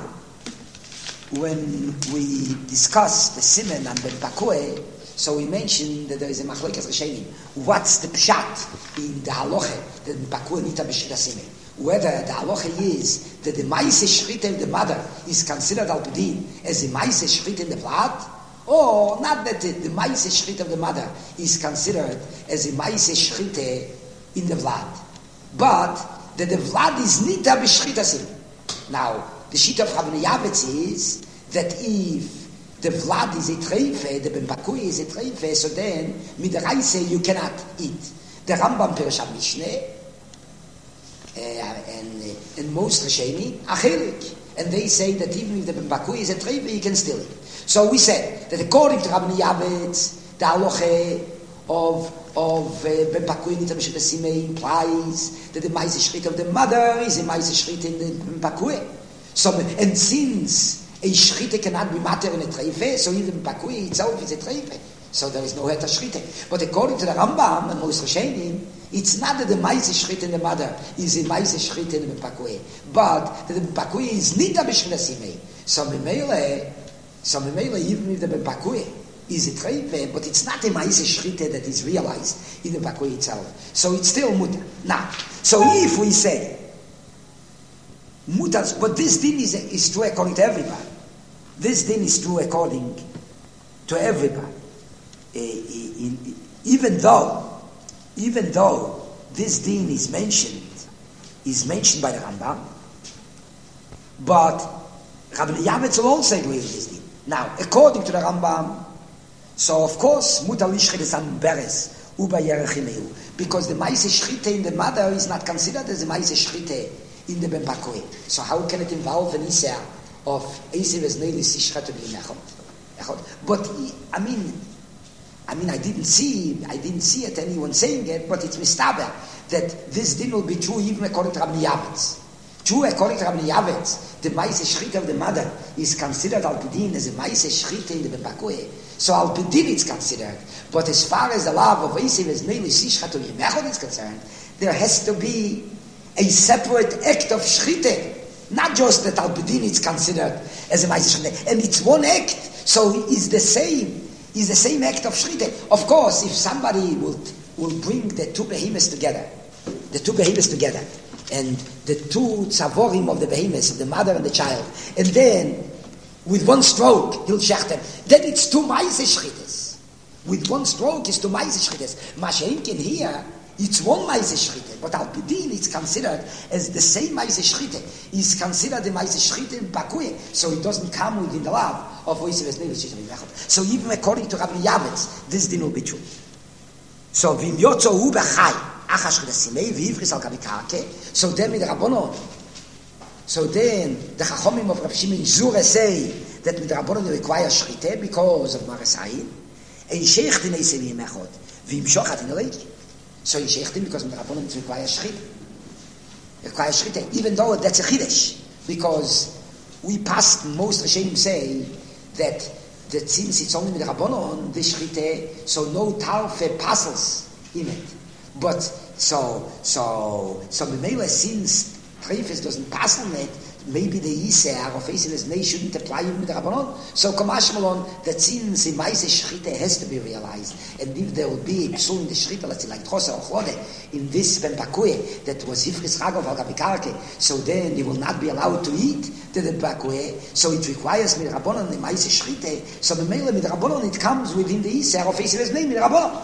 when we discuss the simen and ben pakue, so we mentioned that there is a machlokas rishenim. What's the pshat in the halacha that ben pakue nita b'shita simen? Whether the halacha is that the ma'ase shchita of the mother is considered al pidin as a ma'ase shchita in the blood, or not that the, the ma'ase shchita of the mother is considered as a ma'ase shchita in the vlad, but that the vlad is nita b'shchitasim. Now, the shita of Rabbeinu Yavetz is that if the vlad is a treife, the ben bakui is a treife, so then midaraise you cannot eat. The Rambam Perashat Mishneh uh, and uh, and most Rishonim achelik, and they say that even if the ben bakui is a treife, you can still eat. So we said that according to Rabbeinu Yavetz, the halacha of of Ben Pakui Nita B'Shita Simei implies that the Maise Shchit of the mother is a Maise Shchit in the Ben Pakui. So, and since a Shchit cannot be matter in a Treife, so even Ben Pakui itself is a Treife. So there is no Heta Shchit. But according to the Rambam and most Rishonim, it's not that the Maise Shchit in the mother is a Maise Shchit in the Ben Pakui, but that the Ben Pakui is Nita B'Shita Simei. So Memele, so Memele, even if the Ben Pakui is a trefe, but it's not a maise shrite that is realized in the bakui itself. So it's still mutar. Now, so if we say mutar, but this din is, is true according to everybody. This din is true according to everybody. Uh, in, in, even though, even though this din is mentioned, is mentioned by the Rambam, but Rabbi Yavetz will also agree with this din. Now, according to the Rambam, so of course, mutar lishchit is an beres uba yerechimeu, because the maise shchite in the mother is not considered as a maise shchite in the ben bakoi. So how can it involve an isser of eisiv as neilis ishchat to be mechot? But I mean, I mean, I didn't see, I didn't see it anyone saying it, but it's mistaber that this din will be true even according to Rabbi Yavetz. True according to Rabbi Yavetz, the maise shchita of the mother is considered al pidin as a maise shchita in the ben bakoi. So al pidin it's considered, but as far as the love of eisiv as neilis ishchat to be mechot is concerned, there has to be a separate act of shchita. Not just that al pidin it's considered as a maise shchita, and it's one act, so it's the same. Is the same act of shchita. Of course, if somebody will will bring the two behemoths together, the two behemoths together, and the two tzavorim of the behemoths, of the mother and the child, and then with one stroke he'll shech them, then it's two maise shchitas. With one stroke it's two maise shchitas. Mashenkin here, it's one maise shchita, but al pidin it's considered as the same maise shchita. It's considered the maise shchita in bakuye, so it doesn't come within the love of oisiv neilis shchita mechot. So even according to Rabbi Yavetz, this din will be true. So vim yotzo hu bechai achash chedasimei v'ivris al kavikarke. So then with Rabbanon, so then the chachomim of Rav Shimon Zura say that with Rabbanon they require shchita because of marasayin. Ein sheich din eisiv mechot vim shochat in leik. So in shechtim because with Rabbanon it requires shchita. It requires shchita, even though that's a chiddush, because we passed most Rishonim say that that since it's only with Rabbanon, the shchite, so no tarfe passes in it. But so so so Memela, since Trefes doesn't pass on it, maybe the Yiseh of Eisiv Nei shouldn't apply even with Rabbanon. So Kamash Malon, that since the Maise shchite has to be realized, and if there will be psul in the shchite, let's say like Trosa or Chlode, in this Ben Bakue, that was Hifris Chagov al Gavikarke, so then they will not be allowed to eat the Ben Bakue, so it requires with Rabbanon the Maise shchite, so Memela with Rabbanon it comes within the Yiseh of Eisiv Nei with Rabbanon.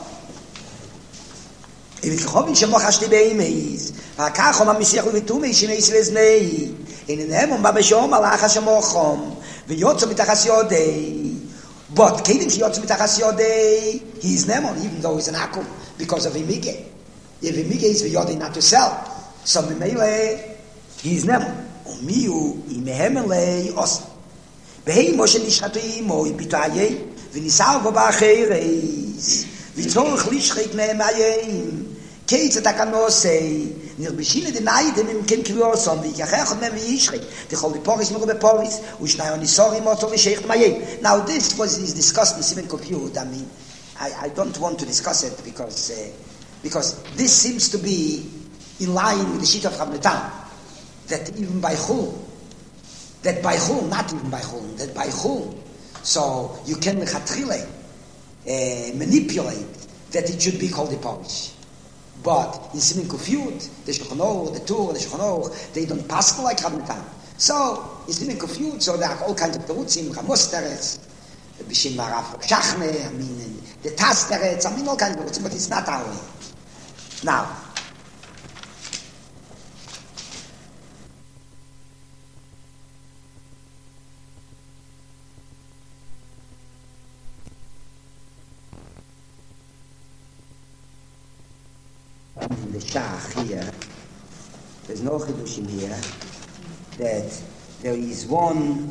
If it's Chovin Shemoch Hashti Beimeis, Vakach Om HaMisiach Uvitumei Shimei Eisiv Nei, in them on Babashom Alach Hashemochom, V'yotzo Mitachas Yodei. But Kedim Sheyotzo Mitachas Yodei, he is Nemon, even though he's an Akum, because of Imige. If Imige is V'yodei not to sell, so Mimele, he is Nemon. Umiu Imehemelei Os. Behei Moshe Nishchatu Imo, Ibitayei, V'nisar Boba Acheres, V'tzorach Lishchek Me'emayim, Keitz Atakanosei, Nirbishine de Naidem im Ken Kriosom, wie ich achech mem Yishrik, the Holy Poris nur beporis, Ushnai Onisori Motor Sheikh Mayim. Now this was is discussed in Simon Compute. I mean, I, I don't want to discuss it because uh, because this seems to be in line with the sheet of Rabnetan, that even by Chul, that by Chul, not even by Chul, that by Chul, so you can chatrile, uh, manipulate that it should be called the Poris. But in Simin Kufyut, the Shulchan Aruch, the Tur, the Shulchan Aruch, they don't pass like Rabnetan. So in Simin Kufyut, so there are all kinds of terutzim, Ramos Teretz, Bishim Marav Shachne, I mean the Tas Teretz, I mean all kinds of terutzim, but it's not our way. Now, in the Shach here, there's no chidushim here, that there is one.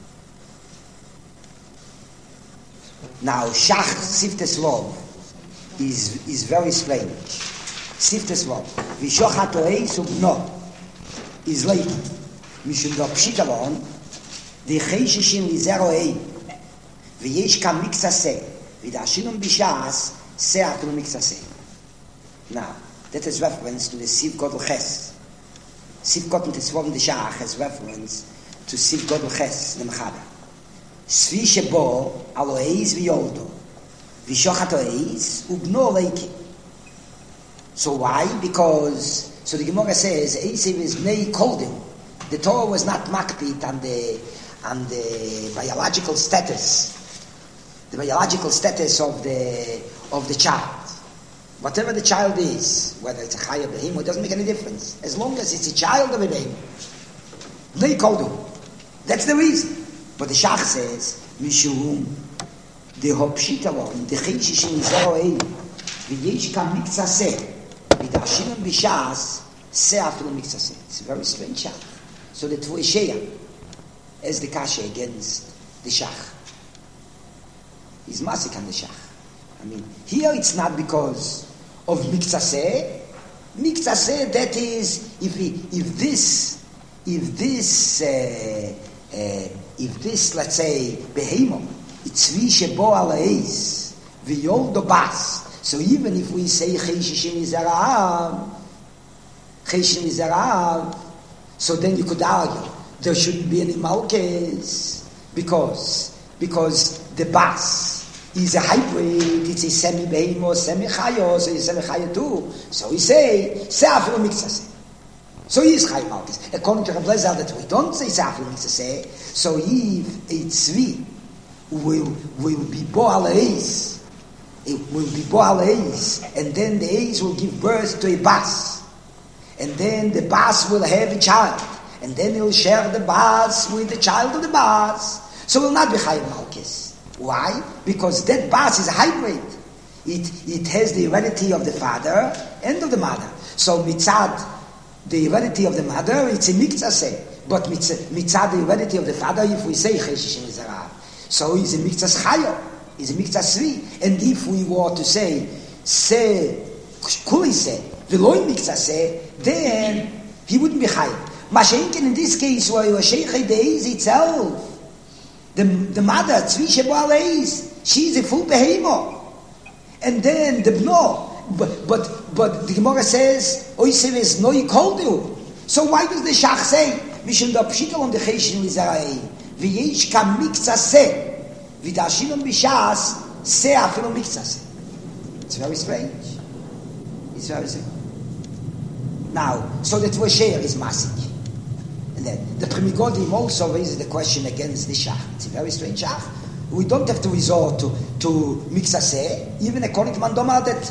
Now Shach Siftes Lov is is very strange. Siftes Lov, V'shochat Oei Subno is late. Mishum do Pshitalon, the Cheishishin Lizero Ei, V'yesh Kam Miksaseh, V'dashinum Bishas Seatum Miksaseh. Now, that is reference to the Siv Godel Ches. Siv Godel Tesvon de Shach has reference to Siv Godel Ches, the Mechaber. Svishe bo, alo eis vi yoldo. Vishochat eis, ubno leiki. So why? Because, so the Gemara says, Eisiv is nei koldim. The Torah was not makpit on the, on the biological status, the biological status of the, of the child. Whatever the child is, whether it's a chaya behemo, it doesn't make any difference. As long as it's a child of a behemo. Nei koldim. That's the reason. But the Shach says, Mishum, the hopshitalon, the cheshishim zeroei, v'yesh kam miktsaseh, v'dashim b'shas, se afilu miktsaseh. It's a very strange Shach. So the Tvuisheya, as the kasha against the Shach, is masik on the Shach. I mean, here it's not because of miktsaseh. Miktsaseh, that is, if he, if this, if this, uh, uh, if this, let's say, behemo, it's vishe bo alaeis, v'yoldo bas. So even if we say cheshishim izarav, cheshishim izarav, so then you could argue there shouldn't be any malkes because because the bas is a hybrid. It's a semi behemo, semi chayo, so it's semi chayo too. So we say se'afilu miktsaseh. So he is Chai Malkis. According to Rav Lezer, that we don't say Safri Mitzaseh, so if a Tzvi will, will be Bo'al Eis, it will be Bo'al Eis, and then the Eis will give birth to a Bas, and then the Bas will have a child, and then he'll share the Bas with the child of the Bas, so it will not be Chai Malkis. Why? Because that Bas is a hybrid. It, it has the heredity of the father and of the mother. So Mitzad, the heredity of the mother, it's a miktsaseh. But mitzad the heredity of the father, if we say cheshishim izarav, so it's a miktsas chayo, it's a miktsas svi. And if we were to say se kulise v'loy miktsaseh, then he wouldn't be chayo. Mashenkin in this case, where you are sheikh the is itself, the the mother tzvi shebo aleis, she is a full behemo, and then the bno. But but but the Gemara says Oisev is no yikoldu. So why does the Shach say Mishum da pshitol on the cheshim lizarei v'yesh kam miktsaseh v'dashim b'shas se afilu miktsaseh? It's very strange. It's very strange. Now, so the Tvuisheya is masik, and then the Primigodim also raises the question against the Shach. It's a very strange Shach. We don't have to resort to to miktsaseh, even according to Mandoma that.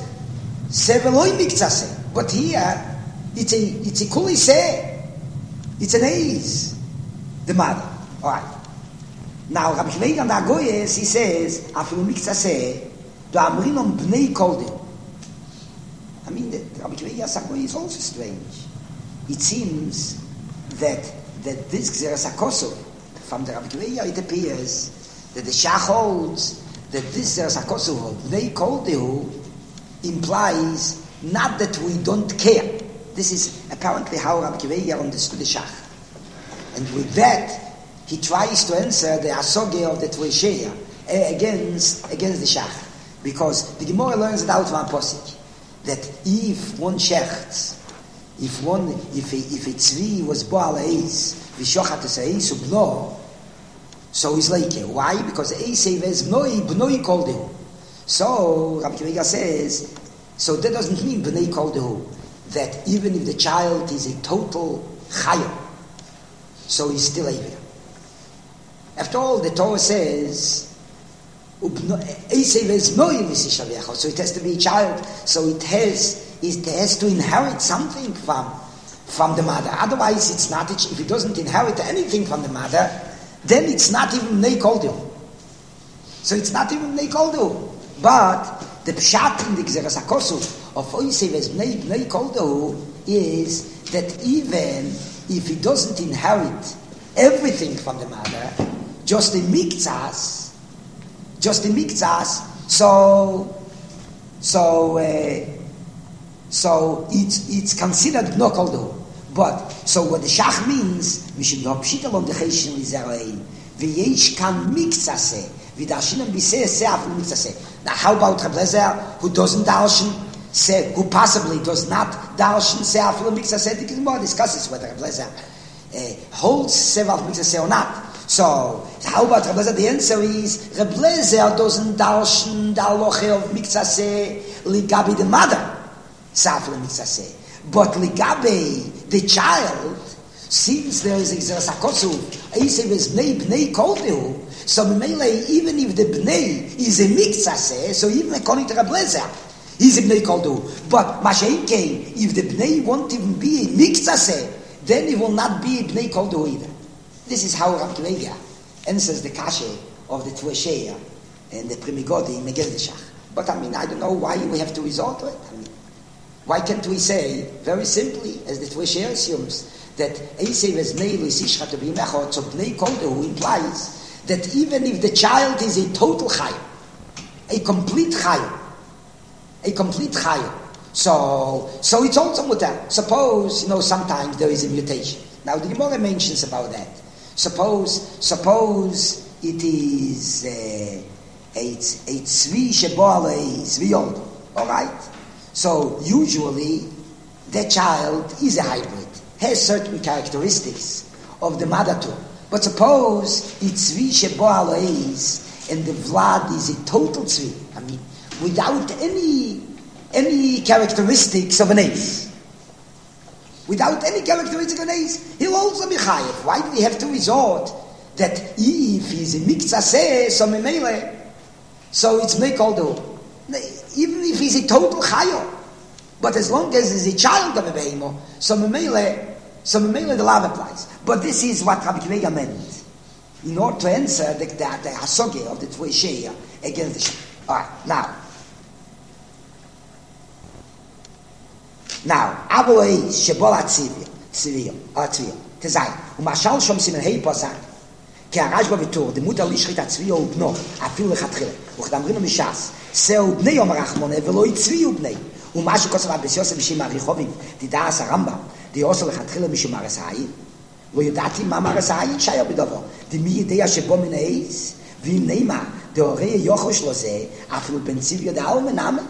But here, it's a it's a kuliseh. It's an ace. The mother. All right. Now, Rabbi Shmeigan Dagoyes, he says, "Afilu miktsaseh, do amrinom bnei koldim." I mean, the Rabbi Shmeigan Dagoyes is also strange. It seems that that this Gzeras HaKosov from the Rabbi Shmeigan, it appears that the Shach holds that this Gzeras HaKosov bnei koldim implies not that we don't care. This is apparently how Rabbi Kiveya understood the Shach. And with that, he tries to answer the Asoge of the Tvuisheya against, against the Shach. Because the Gemara learns it out from Posik, that if one shechts, if one, if a, if a Tzvi was Bo'al Eis, V'shochat es Eis ubno, so he's like, why? Because Eisev is Bnoi, Bnoi Koldehu. So Rabbi Kiveya says, so that doesn't mean b'nei koldehu, that even if the child is a total chayah, so he's still Avir. After all, the Torah says, so it has to be a child, so it has it has to inherit something from from the mother. Otherwise, it's not. If it doesn't inherit anything from the mother, then it's not even b'nei koldehu. So it's not even b'nei koldehu. But the pshat in the Gzeras HaKosov of Oisev as Bnei Bnei Koldehu is that even if he doesn't inherit everything from the mother, just the miktsas, just the miktsas, so so uh, so it's it's considered Bnei Koldehu. But so what the Shach means, we should not pshit along the cheshim lizarei v'yesh kan miktsaseh. Now, how about Rav Lezer, who doesn't darshan, say, who possibly does not darshan se'afilu miktsaseh? The Gemara discusses whether Rav Lezer uh, holds se'afilu miktsaseh or not. So, how about Reb Lezer? The answer is, Reb Lezer doesn't darshan the halacha of miktsaseh ligabi the mother, safle miktsaseh. But ligabi the child, since there is a sakotsu, Eisev is bnei bnei koldehu, so Memele, even if the bnei is a miktsaseh, so even according to Reb Lezer, he's a bnei koldehu. But Masha'inke, if the bnei won't even be a miktsaseh, then it will not be a bnei koldehu either. This is how Rav Kilega answers the kasha of the Tuesheya and the Primigodi in Megerdeshach. But I mean, I don't know why we have to resort to it. I mean, why can't we say, very simply, as the Tuesheya assumes, that Eisev is Neilu Sishcha to be Mechot, so Bnei Koldehu implies that even if the child is a total Chayim, a complete Chayim, a complete Chayim, so, so it's also mutar. Suppose, you know, sometimes there is a mutation. Now the Gemara mentions about that. Suppose, suppose it is a a tzvi shebol a tzvi old. All right. So usually the child is a hybrid, has certain characteristics of the mother too. But suppose it's tzvi shebol is and the vlad is a total tzvi. I mean, without any any characteristics of an ace. Without any characteristic of an ace, he'll also be chayiv. Why do we have to resort that if he's a miktsaseh, so memele, so it's mekoldo. Even if he's a total chayiv, but as long as he's a child of a behemoth, so memele, so memele the law applies. But this is what Rabbi Kilega meant in order to answer the the, the hasoge of the Tuesheya against the Shah. All right, now. Now, Avoy Shebol Atzivia, Tzivia, Atzivia, Tezai, Umashal Shom Simen Hei Posach, Ki Arashba Vitor, the Mutter Lishrit Atzivia Ubno, Afil Lechatchile, Uchdamrino Mishas, Seu Bnei Omer Achmone, Veloi Tzivia Ubnei, Umashu Kosav Abes Yosef Mishim Arichovim, the Daas Aramba, the Osel Lechatchile Mishim Aresai, Lo Yudati Mama Aresai, Shaya Bidovo, the Mi Yedea Shebo Min Eis, Vim Neima, the Orei Yochosh Loze, Afil Ben Tzivia Da Almename.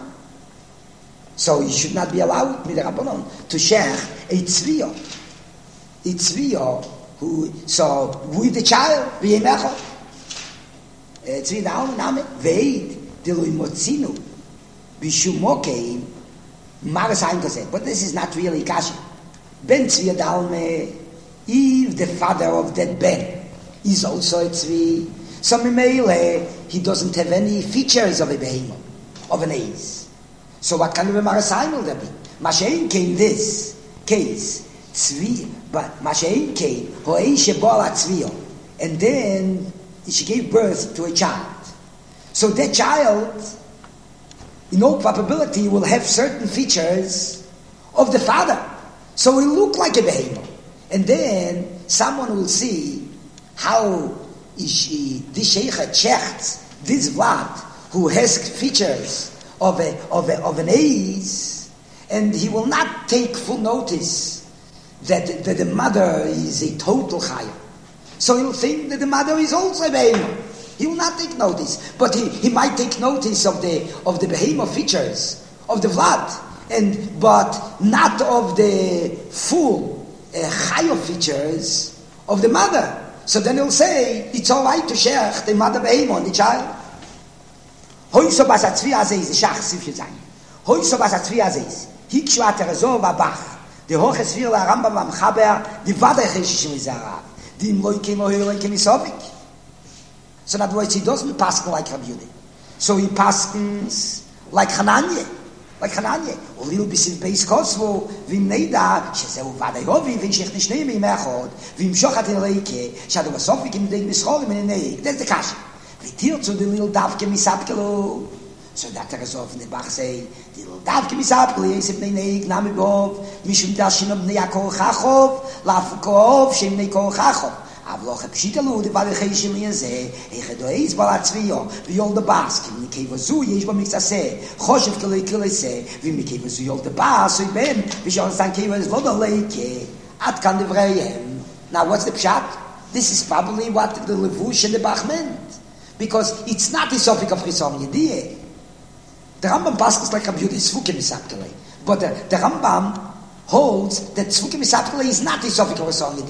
So you should not be allowed, with the Rabbanon, to share a tzviyo. A tzviyo, who, so, with the child, v'yei mechot. Tzvi da'al name, v'eid, dilui motzinu, b'shumokeim, maras haim koseh. But this is not really kasha. Ben tzvi da'al me, if the father of that Ben is also a tzvi, so memele, he doesn't have any features of a behemoth, of an ace. So what kind of a marasai will there be? Mashein came this case, tzvi, but Mashein came, ho'ei shebol atzvio, and then she gave birth to a child. So that child, in all probability, will have certain features of the father. So it will look like a behemoth. And then someone will see how is she, this sheikha checked this vlad, who has features of a of a of an ace, and he will not take full notice that, that the mother is a total chayah. So he'll think that the mother is also a behemoth. He will not take notice, but he, he might take notice of the of the behemoth features of the vlad, and but not of the full uh, chayah features of the mother. So then he'll say it's all right to share the mother behemoth and the child. Hoy so bas atzvi azis shach sif zayn. Hoy so bas atzvi azis. Hik shvat rezov bach. De hoch es vir la ramba bam khaber, di vade khish mizara. Di moy kem oy loy kem isovik. So that way he doesn't pass like Rabbi Yehuda. So he passes like Hananye. Like Hananye. A little bit in base kosvo, vim neida, shezeu vade yovi, vim shech nishnei mi mechod, vim shochat in leike, shadu basofik im deg mischolim in neig. That's the kasha. Vitir zu the little davke misapkelo. So that there is often the Bach say, the little davke misapkelo, yesef nei neig, nami bov, mishum dashinob neyakor chachov, lafukov, shem neikor chachov. Avloch pshitelu de vale khishim yeze e khadois balatzvio viol de bas ki kevazu yesh ba mixase khoshev kele kele se vi mi kevazu yol de bas so ben vi shon san kevas vodaleke at kan de vrayem. Now what's the pshat? This is probably what the levush and the Bach meant, because it's not the sofik of chisom yedie. The Rambam passes like Rabbi Yehuda Tzvuke misapkele, but the, the Rambam holds that Tzvuke misapkele is not the sofik of chisom yedie.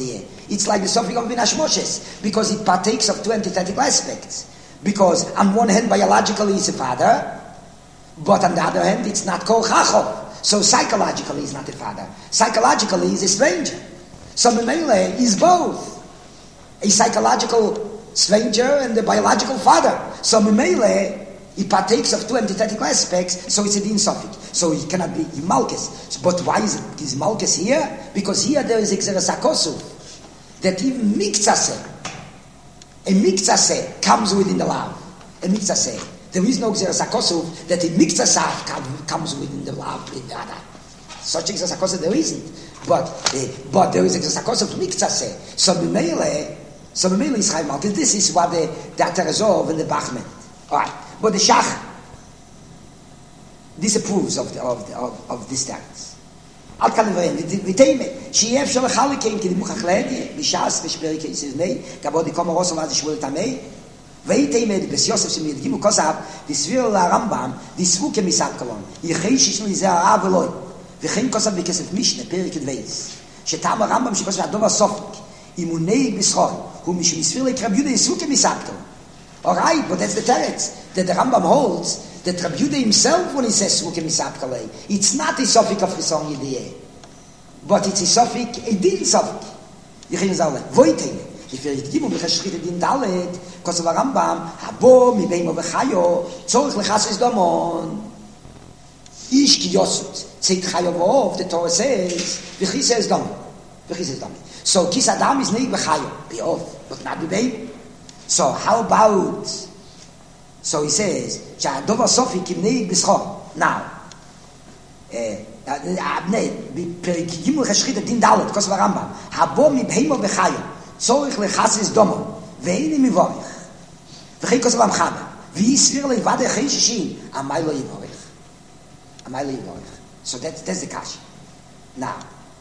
It's like the suffix of bin hashmoshes, because it partakes of two antithetical aspects. Because on one hand, biologically he's a father, but on the other hand, it's not kol chachom. So psychologically he's not a father. Psychologically he's a stranger. So Memele is both a psychological stranger and a biological father. So Memele, he partakes of two antithetical aspects, so it's a din suffix. So he cannot be Malkus. But why is it is Malkus here? Because here there is Exeres HaKosuv, that even Miktsase, a Miktsase comes within the love. A Miktsase. There is no Exeres HaKosuv that a Miktsase comes within the love. Such Exeres HaKosuv there isn't. But, uh, but there is Exeres HaKosuv Miktsase. So B'meile, so B'meile is Chai Malkus. This is what the, the Aterazov and the Bachman. Alright. But the Shach disapproves of the, of, the, of, of this stance. Al kanevrein, v'teimet, she'ef shel chalikim ki dimuch achledi, b'shas v'shperik yisivnei, kabod ikom arosov az shvul tamei, v'teimet b'es Yosef shemid gimu kosav, disvir la Rambam, disvu kemisat kolon, yichei shishnu yizeh ha'av v'loi, v'chein kosav b'kesef mishne, perik edveis, shetam Rambam shekosav adov ha'sofik, imunei b'schor, hu mishum yisvir le'krab yude yisvu kemisat kolon. All right, but that's the teretz that the Rambam holds that Rabbi Yehuda himself, when he says Suke Misapkalei, it's not a suffix of Chesron Yediyeh, but it's a suffix, a din suffix. Yichin Zaleh, Voitene. If you give him the Cheshchit din Dalet, because of the Rambam, Habo mi beimo v'chayo, tzorich lechases domon. Ish ki yosut, tzeit chayo v'ov, the Torah says, v'chi says domon. V'chi says domon. So, kis Adam is neig v'chayo, v'ov, but not v'beim. So how about, so he says, Sha'adova Sofi kimnei b'schor. Now, Abnei, Perikigimu Cheshchit Din Dalet, because of the Rambam, Habo mi b'heimo v'chayo, tzorich lechasis domon, ve'ini mivorich, v'chei because of Amchaba, v'yisvir le'vadeh chei shishim, amai lo yivorich. Amai lo yivorich. So that's, that's the kasha. Now,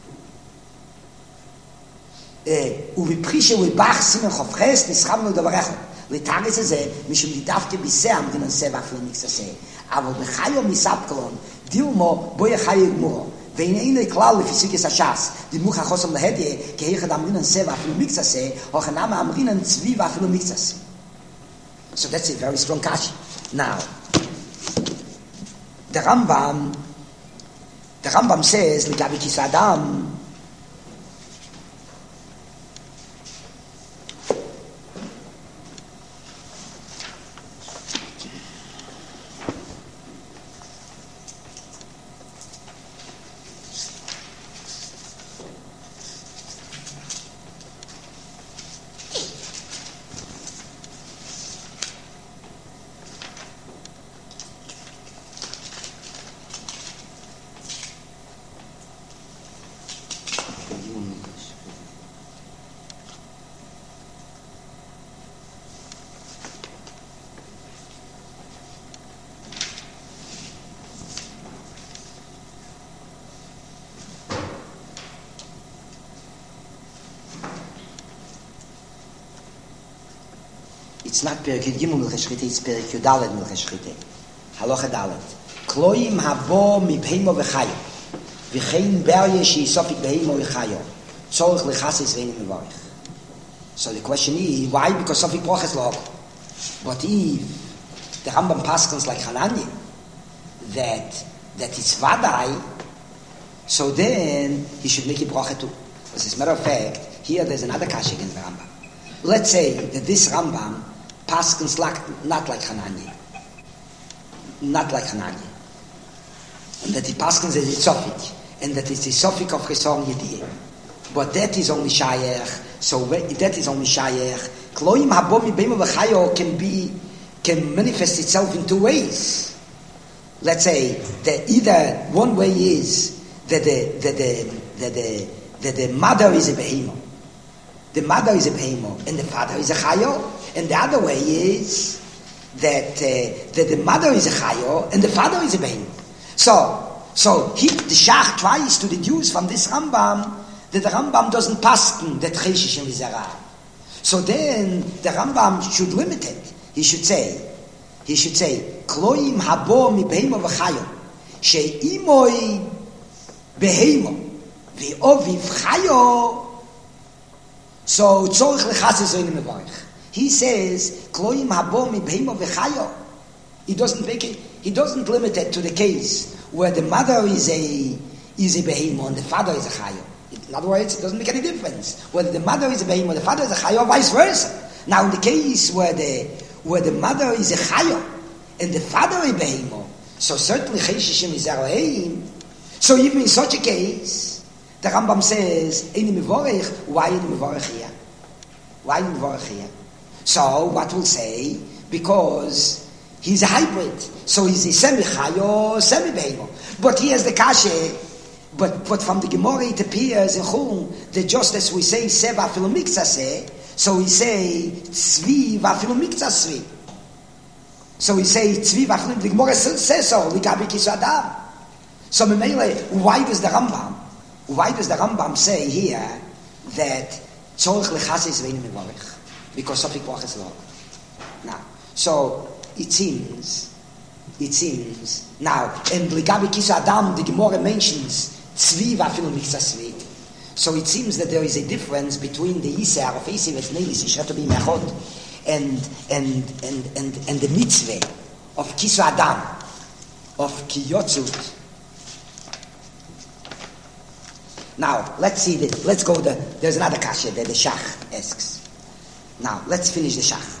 ובפרישה ובח סימן חופכס נסחבנו דברך לתארץ הזה משום דווקא ביסה המדינה עשה ואפילו נקססה אבל בחיו מספקלון דילמו בו יחי יגמורו ואין אין כלל לפי סיגס השס דימוך החוסם להדיה כי היחד המדינה עשה ואפילו נקססה או חנם המדינה צבי ואפילו נקססה. So that's a very strong kashi. Now the Rambam the Rambam says לגבי כיס האדם it's not Perik Yud Mil Cheshchite, it's Perik Yud Dalet Mil Cheshchite. Halacha Dalet. Kloim habo mi b'heimo v'chayo. V'chein berye she'isofik b'heimo v'chayo. Tzorich lechasis ve'ini mevarich. So the question is, why? Because Sofik broches log. But if the Rambam paskins like Hanani, that that it's vadai, so then he should make it broche too. As a matter of fact, here there's another kash against the Rambam. Let's say that this Rambam paskins like, not like Hanani, not like Hanani, and that he paskins as a Sofik, and that it's a Sofik of Chesron Yediyeh. But that is only Shayach. So that is only Shayach. Kloim habo mi beimo v'chayo can be can manifest itself in two ways. Let's say that either one way is that the that the that the that the mother is a behemoth, the mother is a behemoth, and the father is a chayo, and the other way is that uh, that the mother is a chayo and the father is a behemoth. So so he the Shach tries to deduce from this Rambam that the Rambam doesn't paskin that Cheshish and Vizara. So then the Rambam should limit it. He should say, he should say, Kloim habo mi beheimo v'chayo, she'imoi beheimo, v'oviv chayo, So, tzorich lechasis zoyne mevarich. He says, kloim habo mi behemo v'chayo. He doesn't make it, he doesn't limit it to the case where the mother is a, is a behemo and the father is a chayo. In other words, it doesn't make any difference whether the mother is a behemo and the father is a chayo, or vice versa. Now, in the case where the, where the mother is a chayo and the father is a behemo, so certainly cheshishim is eroheim. So even in such a case, the Rambam says, Eini mevorech, why Eini mevorech here? Why Eini mevorech here? So, what we'll say, because he's a hybrid. So he's a semi-chayo, semi-behemo. But he has the kashe, but, but from the Gemara it appears in Chum, that just as we say, seva afilu mikzaseh, so we say, tzvi afilu mikzasvi. So we say, tzvi afilu, the Gemara says so, ligabi kisu adam. So, why does the Rambam, why does the Rambam say here that tzorich lechasis ve'eini mevorech? Because Sofik Koach is law. Now, so it seems, it seems now, and ligabi kisu adam, the Gemara mentions tzvi afilu mikzasvi. So it seems that there is a difference between the Yisar of Esiv et Nelis, Yisher to be mechod, and and and and and the mitzvah of kisu adam, of kiyotzut. Now, let's see the, let's go the, there's another kasha that the Shach asks. Now, let's finish the Shach.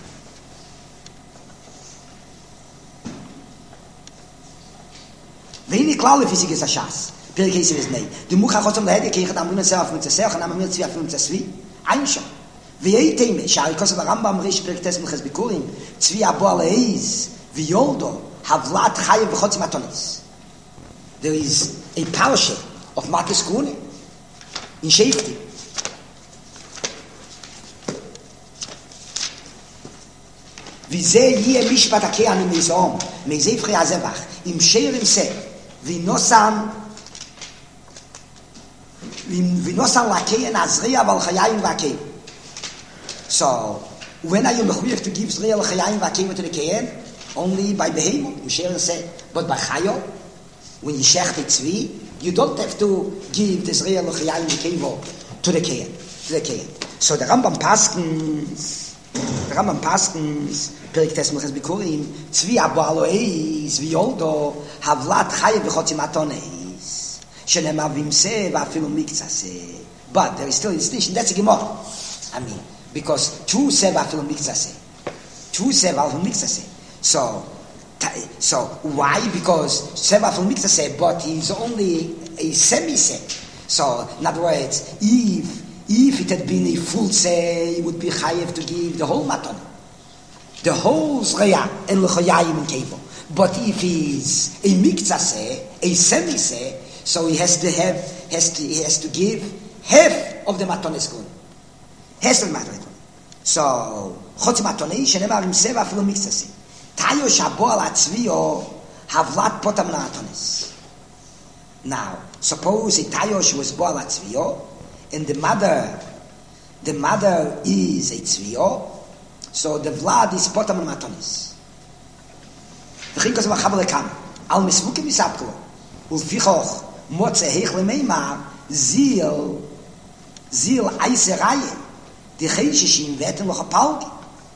Ve'ini klal lefisik is Hashas. Pirik Esiv is Nei. Du mucha chotzom lehedi ki yichat amrin aseh afim tzaseh, chanam amir tzvi afim tzasvi. Ein shom. Ve'eitem, shari kosav Rambam rish pirik tes milches bikurim, tzvi abo aleiz, v'yoldo, havlat chayev v'chotzim atonis. There is a parasha of Matis Kunim in Shefti. וזה יהיה משפט הקה אני מזום, מזפחי הזבח, עם שיר עם זה, ונוסן, ונוסן לקה נזריע ועל חיים והקה. So, when are you mechuyev to give Zriya l'chayayim v'akeva to the Kayan? Only by Behemot, im shir and say. But by Chayo, when you shech the tzvi, you don't have to give the Zriya l'chayayim v'akeva to the Kayan. To the Kayan. So the Rambam Paskins, the Rambam Paskins, Perik Tes Milches Bikurim, tzvi abo aloeis v'yoldo havlat chayev v'chotzim atoneis shenemar v'imseh v'afilu miktzaseh. But there is still a distinction. That's a Gemara. I mean, because two say v'afilu miktzaseh. Two say v'afilu miktzaseh. So, so why? Because say v'afilu miktzaseh, but he's only a semi-say. So, in other words, if if it had been a full say, it would be chayev to give the whole matan, the whole zreya and l'chayayim and kevo. But if he's a miktzaseh, a semi-say, so he has to have has to he has to give half of the matanis kun. Half of the matanis kun. So chotz matanei shenemar im seva afilu miktzaseh. Tayo shabo al atzvio havlat potam natanis. Now, suppose a tayosh was bo al atzvio, and the mother, the mother is a tzvio, so the vlad is potam matanis. V'chinkos v'chaber lekam al misvukim misapklo ulfichoch motze heich lemeimar zil zil eise raye die cheshishim ve'etem loch apalgi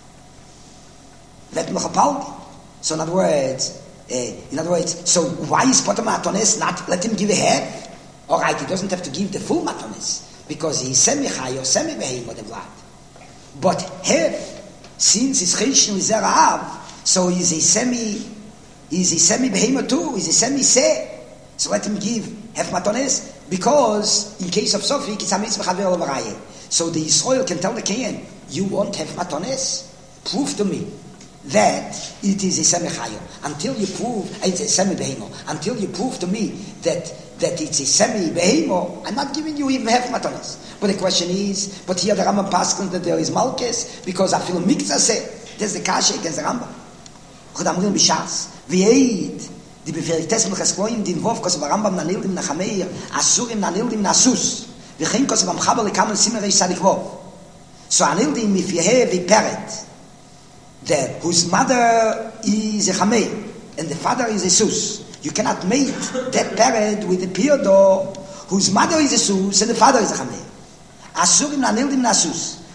ve'etem loch apalgi. So in other words, uh, in other words, so why is potam matanis not let him give a half? All right, he doesn't have to give the full matanis, because he's semi-chay or semi-behem the vlad. But half, since his cheshin is zerav, so he's a semi, he's a semi-behem too, he's a semi-se. So let him give half matanis, because in case of Sofik, it's a mitzvah chaver l'varaye. So the Yisrael can tell the Kayan, you want half matanis? Prove to me that it is a semi-chay. Until you prove, it's a semi-behem, until you prove to me that that it's a semi-behemo, I'm not giving you even half matanis. But the question is, but here the Rambam passes that there is malchus, because I feel miktzaseh. There's the kasha against the Rambam. Chodamrim b'shas v'yeid di b'feriktes milches kloim din vov kos v'Rambam nanildim nachameir asurim nanildim nasus v'chein kos v'amchaber lekamen simer reish sadik vov. So anildim if you have a parent that whose mother is a chameir and the father is a sus, you cannot mate that parent with a piyado whose mother is a sus and the father is a chameir. Asurim nanildim nasus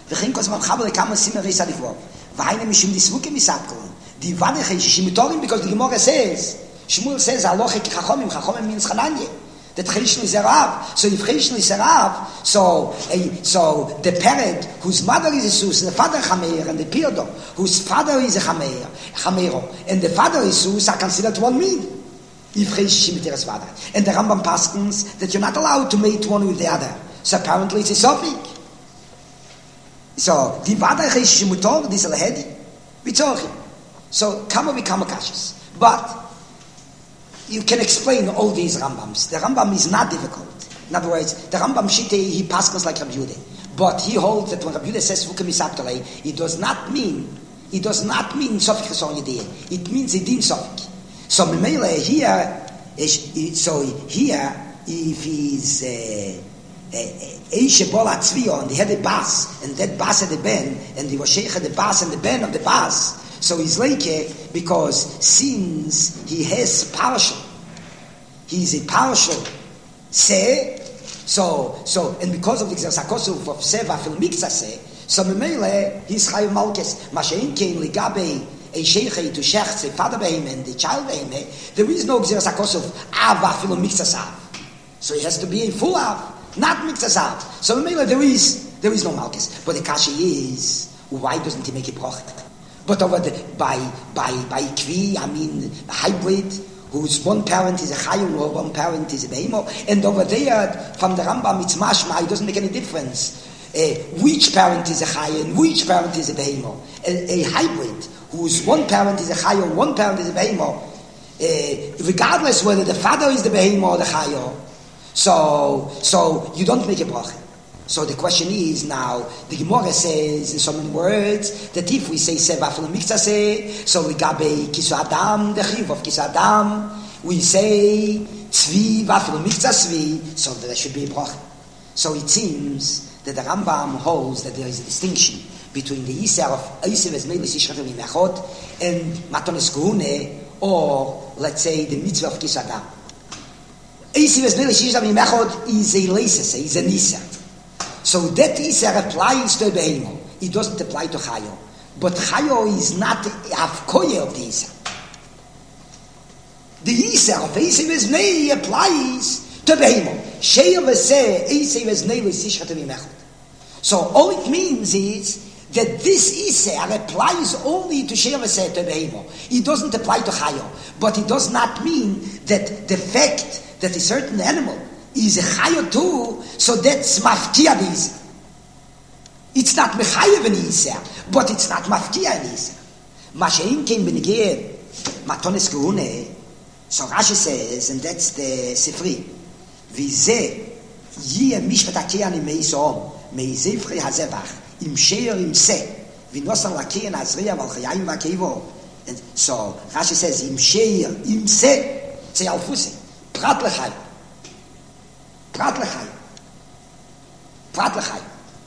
Wir gehen kurz mal Chabale kam es immer reisa divor. Weil nämlich im Disvuke misakol. Die wanne ich shimitorim because the Gemara says, Shmuel says aloche ki chachomim, chachomim means chananye. The Cheshnu is a Rav. So if Cheshnu is a Rav, so, uh, so the parent whose mother is a Sus, the father Chameir, and the Pirdo, whose father is a Chameir, Chameiro, and the father is Sus, are considered one mean. If Cheshnu is a father. And the Rambam paskins that you're not allowed to mate one with the other. So apparently it's a Sophic. So, the Vada Cheshnu Mutor, this is a Hedi. Vitzochim. So, kama v'kama kashas. But, you can explain all these Rambams. The Rambam is not difficult. In other words, the Rambam Shite, he passes like Rabbi Yehuda. But he holds that when Rabbi Yehuda says Vukem Isabtalei, it does not mean, it does not mean Sofik Chesron Yediyah. It means Edin Sofik. So, Memele, here, so here, if he's Eish Bol Atzvio, and he had a bas, and that bas had a ben, and he was Sheikh had the bas and the ben of the bas, so he's like because since he has partial, he's a partial say, so so and because of the Xersakosu of Seva Fil Mikza say, so Memele he's Chayav Malkes, Mashein Kein Ligabe a Sheikh to Sheikh say father behem and the child behem, there is no Xersakosu of Ava Fil Mikza Sav. So he has to be a full Av, not Mikza Sav. So Memele there is there is no Malkes. But the Kashi is, why doesn't he make a Proch? But over the, by by by kvi, I mean hybrid, whose one parent is a chayim or one parent is a behemo, and over there from the Rambam it's mashma, it doesn't make any difference. Uh, which parent is a chayim, which parent is a behemo? A, a hybrid, whose one parent is a chayim, one parent is a behemo, uh, regardless whether the father is the behemo or the chayim. So so you don't make a bracha. So the question is now, the Gemara says in so many words that if we say Seva Fil Mikza say, so we gabe Kisu Adam, the Chiv of Kisu Adam, we say Tzvi Vafil Mikza Tzvi, so there should be a bracha. So it seems that the Rambam holds that there is a distinction between the Yisr of Eisiv Ezmelis Yishratim Yimechot and Matonis Kuhune, or let's say the Mitzvah of Kisu Adam. Eisiv Ezmelis Yishratim Yimechot is a Leises, is a Nisr. So that Isser applies to Behemo. It doesn't apply to Chayo. But Chayo is not Hafkoye of the Isser. The Isser of Eisiv Eznei applies to Behemo. Sheir Veseh Eisiv Eznei L'Sishchatem Yimechot. So all it means is that this Isser applies only to Sheir Veseh to Behemo. It doesn't apply to Chayo. But it does not mean that the fact that a certain animal is a chayo too, so that's mafkia the Isser. It's not mechayev an Isser, but it's not mafkia an Isser. Mashein came benegir matones kuhune, so Rashi says, and that's the Sifri, vize yeh mishpat akeyan im meisom, meizevri hazevach, im sheir im se, v'nosar lakeyan azriya val chayayim v'akeivo. And so Rashi says, im sheir im se, tzei alfuse, prat lechayim. Prat lechayim. Prat lechayim.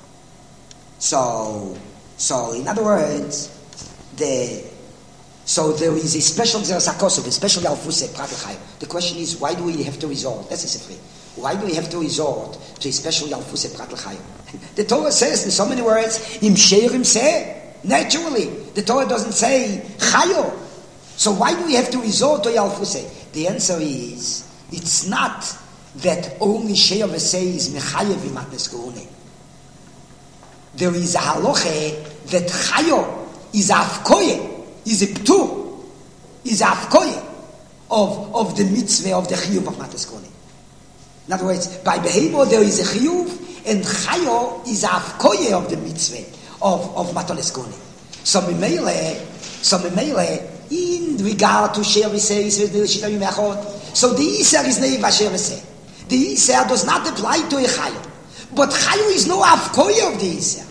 So, so in other words, the so there is a special Zerasakosov, a special Alfuse Prat lechayim. The question is, why do we have to resort? That's a free. Why do we have to resort to a special Alfuse Prat lechayim? The Torah says in so many words, im sheir im se. Naturally, the Torah doesn't say chayo. So why do we have to resort to Alfuse? The answer is, it's not that only Sheir Vesei is Mechayev Matnes Kuhune. There is a haloche that Chayo is a Afkoye, is a Ptur, is a Afkoye of, of the mitzvah of the Chiyuv of Matnes Kuhune. In other words, by Behemo there is a Chiyuv, and Chayo is a Afkoye of the mitzvah of, of Matnes Kuhune. So Mimele, so Mimele, in regard to Sheir Vesei, so the Isser is Neiva Sheir Vesei. The Isser does not apply to a Chayo. But Chayo is no Afkoye of the Isser.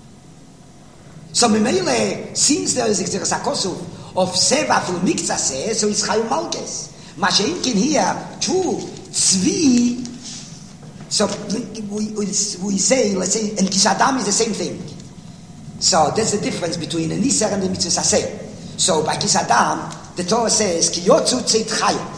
So Memele, since there is a Xerasakosu of Seva Fil Mikza Se, so it's Chayo Malkes. Masha'inkin here, true, Tzvi, so we, we, we say, let's say, and Kisadam is the same thing. So that's the difference between an Isser and the Mitzvah Saseh. So by Kisadam, the Torah says, Ki Yotzu Tzeit Chayo.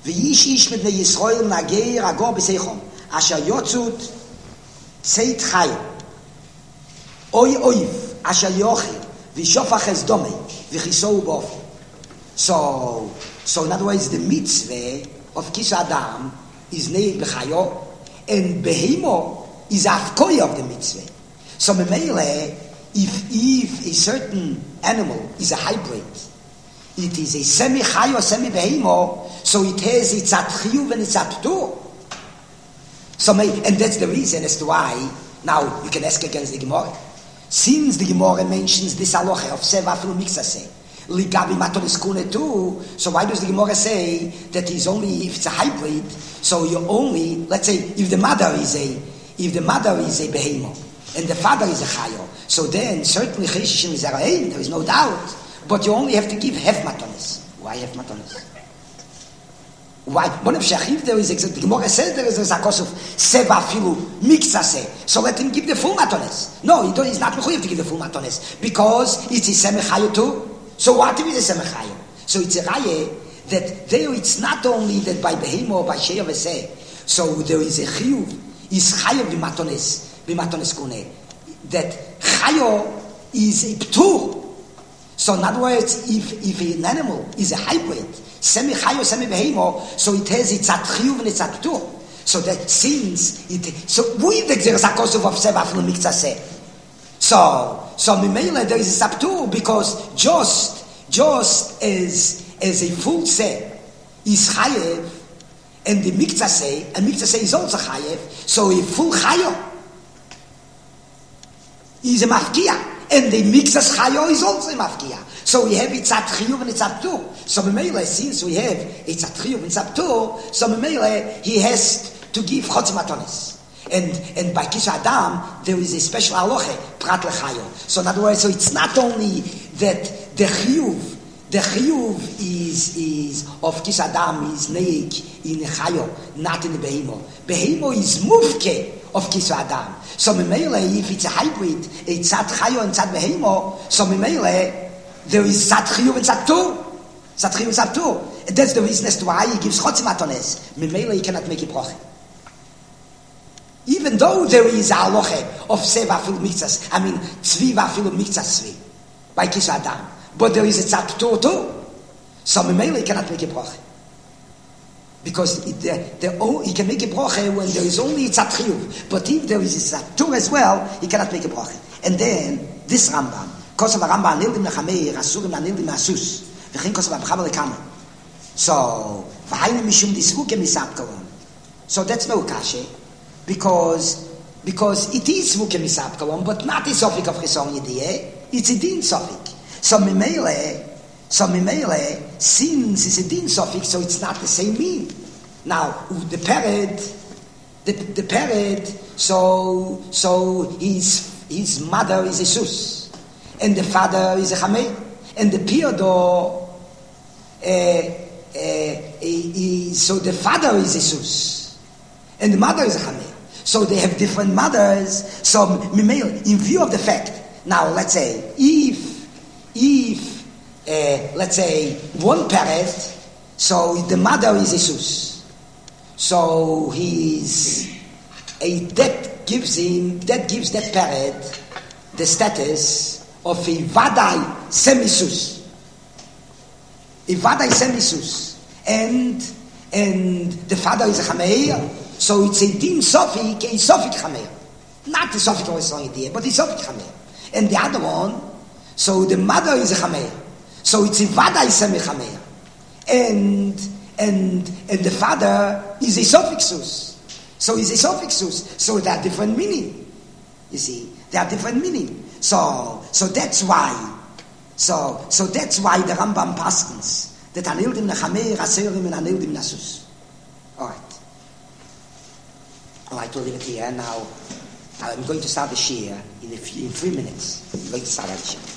ואיש איש מבני ישראל נגר הגור בסייחום, אשר יוצאות צית חי, אוי אויב, אשר יאכל, וישופך את דומי, וכיסוהו באופן. So, so in other words, the mitzvah of Kis Adam is Neig B'chayo, and Behemo is Afkoy of the mitzvah. So Memele, if, if a certain animal is a hybrid, it is a semi-chayo, semi-behemo, so it has its at-chiyuv and its at-tur. So, and that's the reason as to why, now you can ask against the Gemara. Since the Gemara mentions this halacha of seva afilu mixaseh, ligabi matonis kune too, so why does the Gemara say that is only if it's a hybrid? So you only, let's say, if the mother is a, if the mother is a behemo and the father is a chayo, so then certainly cheshishim is araim, there is no doubt. But you only have to give half matonis. Why half matonis? Why? One of Shachiv there is exactly. The Gemara says there is a zakos of seva filu mixase. So let him give the full matonis. No, he don't, he's not mechuyev to give the full matonis because it's a semichayo too. So what if it's a semichayo? So it's a raye that there it's not only that by behemo or by sheyav eseh. So there is a chiyuv is chayo b'matonis b'matonis kune that chayo is a ptur. So in other words, if, if an animal is a hybrid, semi-chayo, semi-behemo, so it has its at-chiyuv and its at-tur. So that since it, so with the Xerzakosov of Seva from the Miktsaseh. So, so Mimele, there is a saptur because just, just as, as a full se is chayev, and the Miktsaseh, and Miktsaseh is also chayev, so a full chayo is a mafkia. And the mixas chayo is also mafkia. So we have it's at chiyuv and it's at tur. So Memele, since we have it's at chiyuv and it's at tur, so Memele, he has to give chotz matonis. And and by Kish Adam, there is a special halacha, prat lechayo. So in other words, so it's not only that the chiyuv, the chiyuv is is of Kish Adam is neik in chayo, not in the behemo. Behemo is mufke of Kish Adam. So Memele, if it's a hybrid, it's tzad chayo and tzad behemo, so Memele, there is tzad chiyuv and tzad tur. Tzad chiyuv and tzad tur. And that's the reason as to why he gives chotzi matones. Memele, he cannot make a broche. Even though there is a halacha of seva afilu miktsas, I mean, tzvi afilu miktsas tzvi, by Kish Adam. But there is a tzad tur too. So Memele, he cannot make a broche. Because it, the, the, oh, he can make a broche when there is only tzad chiyuv. But if there is a tur as well, he cannot make a broche. And then, this Rambam, kosav Rambam, nildim lechameir, asurim nildim asus, v'chin kosav abchav lekama. So, v'hayim mishum disvuke misab kolon. So that's no kashe, because, because it is vuke misab kolon, but not a sofik of chesong yediyeh, it's a din sofik. So, memele, So Mimele, since it's a din suffix, so it's not the same mean. Now the parrot, the, the parrot, so so his his mother is a sus, and the father is a chamei, and the piyado, uh, uh, so the father is a sus, and the mother is a chamei. So they have different mothers. So Mimele, in view of the fact, now let's say if if Uh, let's say one parrot, so the mother is a sus, so he's a that gives him that gives that parrot the status of a vadai semisus, a vadai semisus, and and the father is a chameir, so it's a din sofik, a sofik chameir, not the sofik of a strong idea, but a sofik chameir, and the other one, so the mother is a chameir. So it's a vadai semichameir, and and and the father is a suffixus. So he's a suffixus. So there are different meaning. You see, there are different meaning. So so that's why. So so that's why the Rambam paskins that anildim nechameir aserim and anildim nasus. All right. All right, we'll leave it here now. I'm going to start the shir in a few, in three minutes. I'm going to start the shir.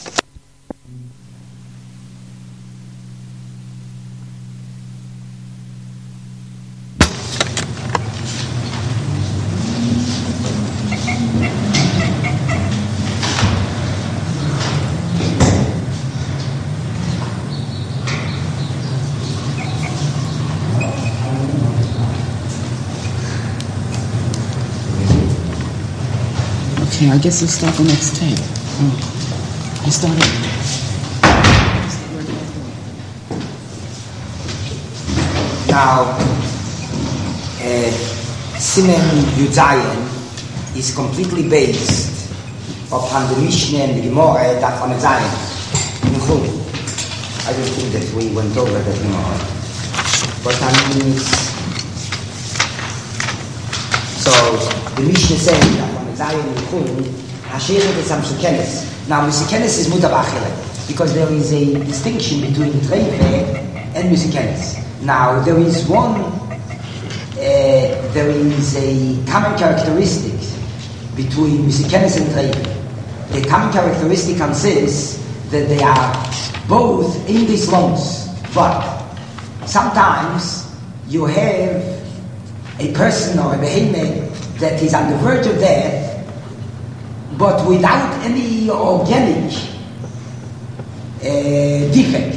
Okay, I guess we'll start the next tape. Oh. You start it. Now, uh, Simen Yudayan is completely based upon the Mishnah and the Gemara that on Zion. I don't think that we went over that Gemara, but I mean, so the Mishnah saying that on Zion Yichud, Hashechet is some Sukenes. Now, Sukenes is Mutar Achille, because there is a distinction between Treife and Sukenes. Now, there is one, uh, there is a common characteristic between Misikenes and Treife. The common characteristic consists that they are both in these lungs, but sometimes you have a person or a behemoth that is on the verge of death, but without any organic uh, defect.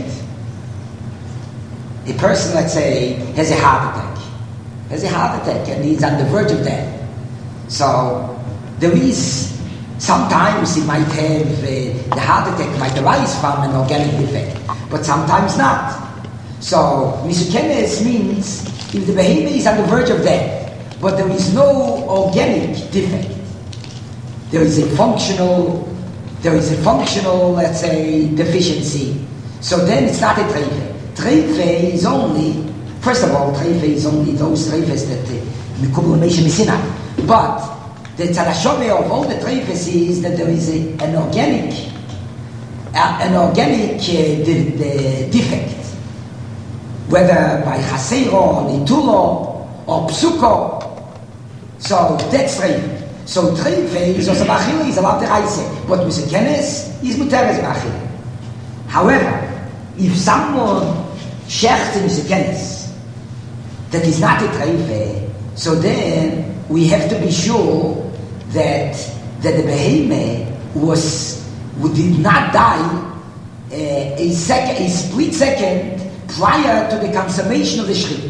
A person, let's say, has a heart attack, has a heart attack and he's on the verge of death. So there is, sometimes he might have, uh, the heart attack might arise from an organic defect, but sometimes not. So Misukenes means if the behemoth is on the verge of death, but there is no organic defect, there is a functional, there is a functional, let's say, deficiency, so then it's not a treife. Treife is only, first of all, treife is only those treifes that Mikubal Meisha Misina. But the tzadashome of all the treifes is that there is a, an organic, uh, an organic uh, de, de defect, whether by chaseiro, nitulo, or psuko. So that's treife. So treife is also bachile, is allowed to reise, but Misukenes is muteres bachile. However, if someone shecht in Misukenes that is not a treife, so then we have to be sure that that the behemoth was who did not die uh, a second, a split second prior to the consummation of the shechit.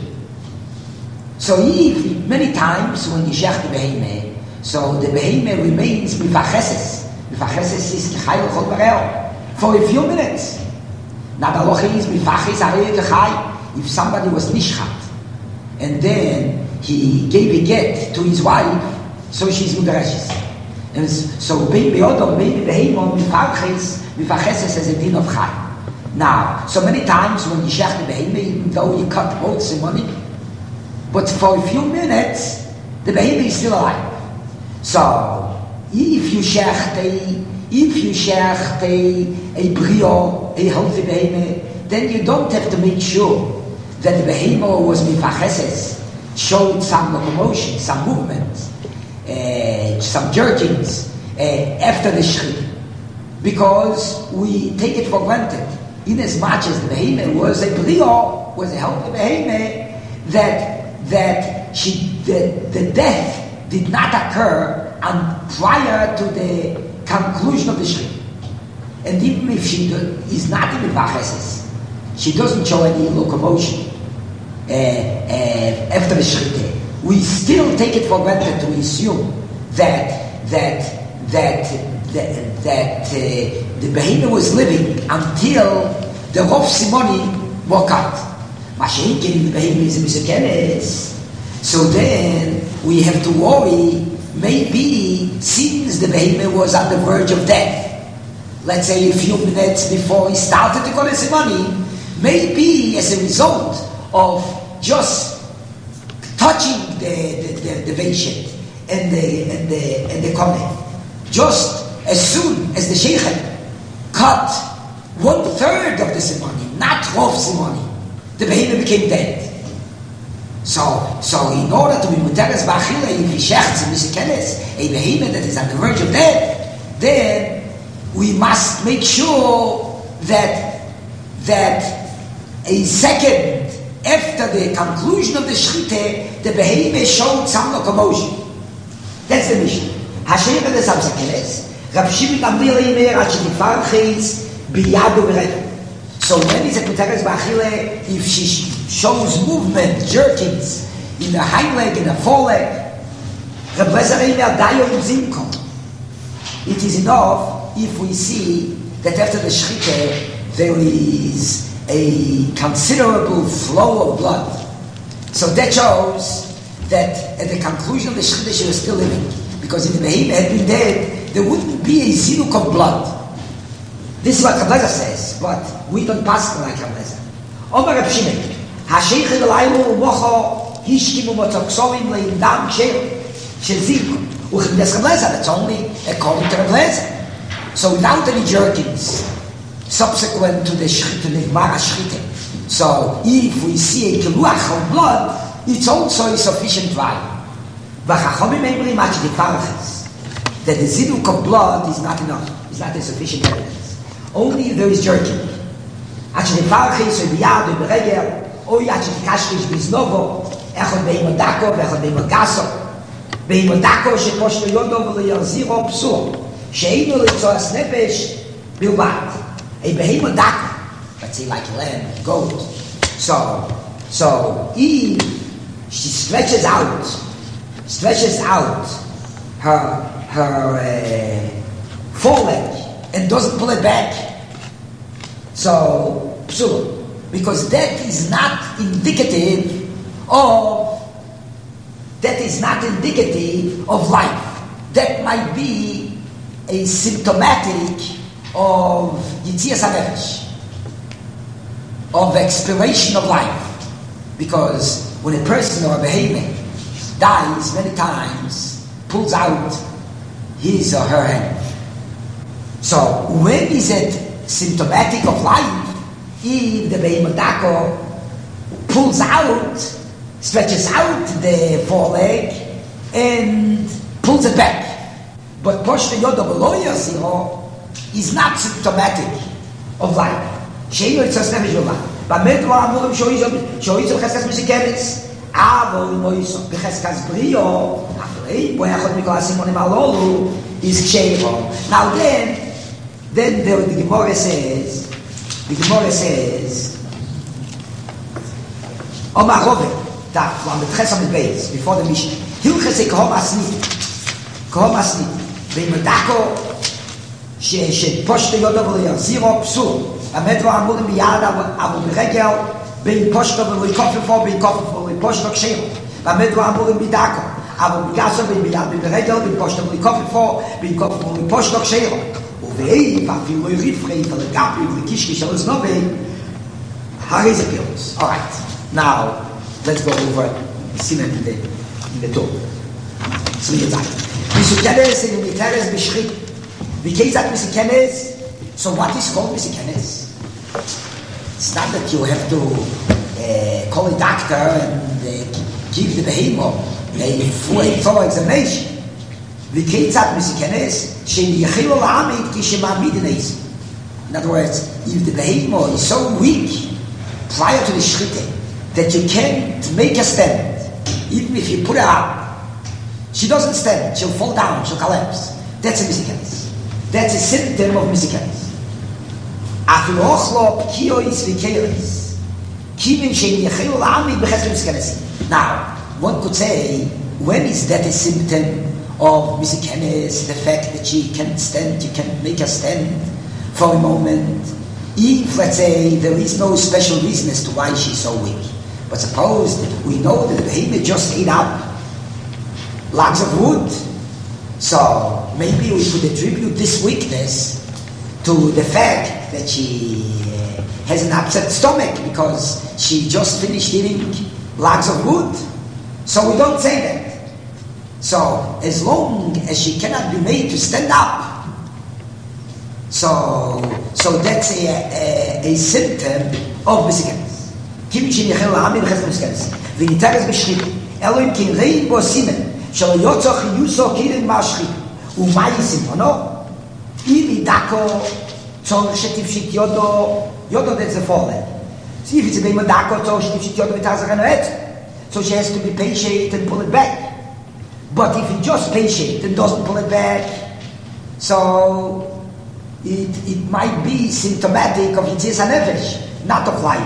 So if many times when you shecht the behemoth, so the behemoth remains mifacheses. Mifacheses is k'chayil chol barel for a few minutes. Now the halacha is mifachis arei k'chai. If somebody was nishchat and then he gave a get to his wife, so she's mudareshes. And so baby odom, baby behemoth mifachis mifacheses as a din of chai. Now, so many times when you shech the behemoth, even though you cut both the money, but for a few minutes the behemoth is still alive. So if you shech a if you shech a a brio, a healthy behemoth, then you don't have to make sure that the behemoth was mifacheses, showed some locomotion, some movement, uh, some jerkings uh, after the shechit, because we take it for granted. In as much as the behemoth was a brio, was a healthy behemoth, that that she the, the death did not occur and prior to the conclusion of the shechit. And even if she do, is not in the vacheses, she doesn't show any locomotion uh, uh, after the shechit, we still take it for granted to assume that that that that, that uh, the behemoth was living until the Rov Simoni woke up. Mashenkin, the behemoth is Misukenes. So then we have to worry, maybe since the behemoth was on the verge of death, let's say a few minutes before he started the Kol Simoni, maybe as a result of just touching the the, the, the patient and the and the and the Kohen, just as soon as the Sheikh cut one third of the Simoni, not Rov Simoni, the behemoth became dead. So, so in order to be muteres b'achila, if he shechts in Misukenes, a behemoth that is on the verge of death, then we must make sure that that a second after the conclusion of the shechita, the behemoth showed some locomotion. That's the mission. Hashem is a Misukenes. Rav Shimon Gamliel Yimer at Shenifarchis biyadu v'regel. So when is a muteres b'achila, if she shows movement, jerkings in the hind leg, in the foreleg, Reb Lezer Yimer dayo im Zimkom. It is enough if we see that after the shchita there is a considerable flow of blood. So that shows that at the conclusion of the shchita she was still living. Because if the behemoth had been dead, there wouldn't be a ziluk of blood. This is what Kabbalah says, but we don't pass like Kabbalah. Omar Reb Shimon, HaSheikh Elaylu Mocho Hishkimu Motoksovim Leindam Sheil Sheziku. Uchim Kabbalah, that's only according to Kabbalah. So without any jerkings, subsequent to the to the Gemara Shchita. So if we see a kiluach of blood, it's also a sufficient value. But Chachamim Emri Mach Difarches that the ziduk of blood is not enough, is not a sufficient evidence. Only if there is jerking. Actually, Difarches or biyad or beregel, or actually kashkish biznovo, echad beimodako, echad beimogaso, beimodako sheposhto yodo v'leyaziro psur, sheinu l'tzoas nefesh bilbat. A behemodako, let's say like a lamb, goat. So, so if she stretches out, stretches out her her uh, foreleg and doesn't pull it back, so psul, because that is not indicative of that is not indicative of life. That might be a symptomatic of Yitzias HaNefesh, of expiration of life. Because when a person or a behemoth dies many times, pulls out his or her hand. So when is it symptomatic of life? If the behemoth pulls out, stretches out the foreleg and pulls it back. But Poshta Yoda Below Yasiro is not symptomatic of life. Sheinu Yitzhak Nefesh Yola. B'medvar amurim shoyizom cheskas misikeres. Avo imoyso b'cheskas brio. Afrei bo yachod mikol asimonim alolu is ksheiro. Now then, then the, the Gemara says, the Gemara says, Omar Rove, that from the Ches Amid Beis, before the Mishnah, Hilchese Kohom Asnit, Kohom Asnit, Beimodako, שפושט יודו ולייזירו פסול. המדרו אמורים ביד אבל ברגל בין פושטו ולקופפו בין קופפו ופושטו קשירו. המדרו אמורים בידקו אבל בגסו בין ביד בין ברגל בין פושטו ולקופפו בין קופפו ופושטו קשירו. ובאי ואפילו יריפרי ולגפי ולקישקי של זנובי הרי זה פירוס. Alright, now let's go over סימן in the, in the top. סליחה זית. מסוכנס ומיתרס בשחית Because so what is called misikenes? It's not that you have to uh, call a doctor and uh, give the behemoth a full thorough examination. Because in other words, if the behemoth is so weak prior to the shchita that you can't make a stand, even if you put her up, she doesn't stand, she'll fall down, she'll collapse. That's a misikenes. That's a symptom of misikenes. Afilo ochlo pkiois v'keiris. Kivin shein yechelu la'amid b'chesed misikenes. Now, one could say, when is that a symptom of misikenes? The fact that she can't stand, you can't make her stand for a moment. If, let's say, there is no special reason as to why she's so weak. But suppose we know that the behemoth just ate up logs of wood. So maybe we could attribute this weakness to the fact that she has an upset stomach because she just finished eating logs of wood. So we don't say that. So as long as she cannot be made to stand up, so so that's a, a, a symptom of misikenes. Kim shenichel la'amid b'chesed misikenes v'nitares b'shchit elohim ki rein bo simen. שלא יוצא חיוסו כאילו משחית ומה יסימונו? אם ידקו צורך שתפשיט יודו יודו that's the fallen. See if it's a big מדקו צורך שתפשיט יודו ותחזר הנועץ. So she has to be patient and pull it back. But if he just patient and doesn't pull it back, so it, it might be symptomatic of Yitzias HaNefesh, not of life.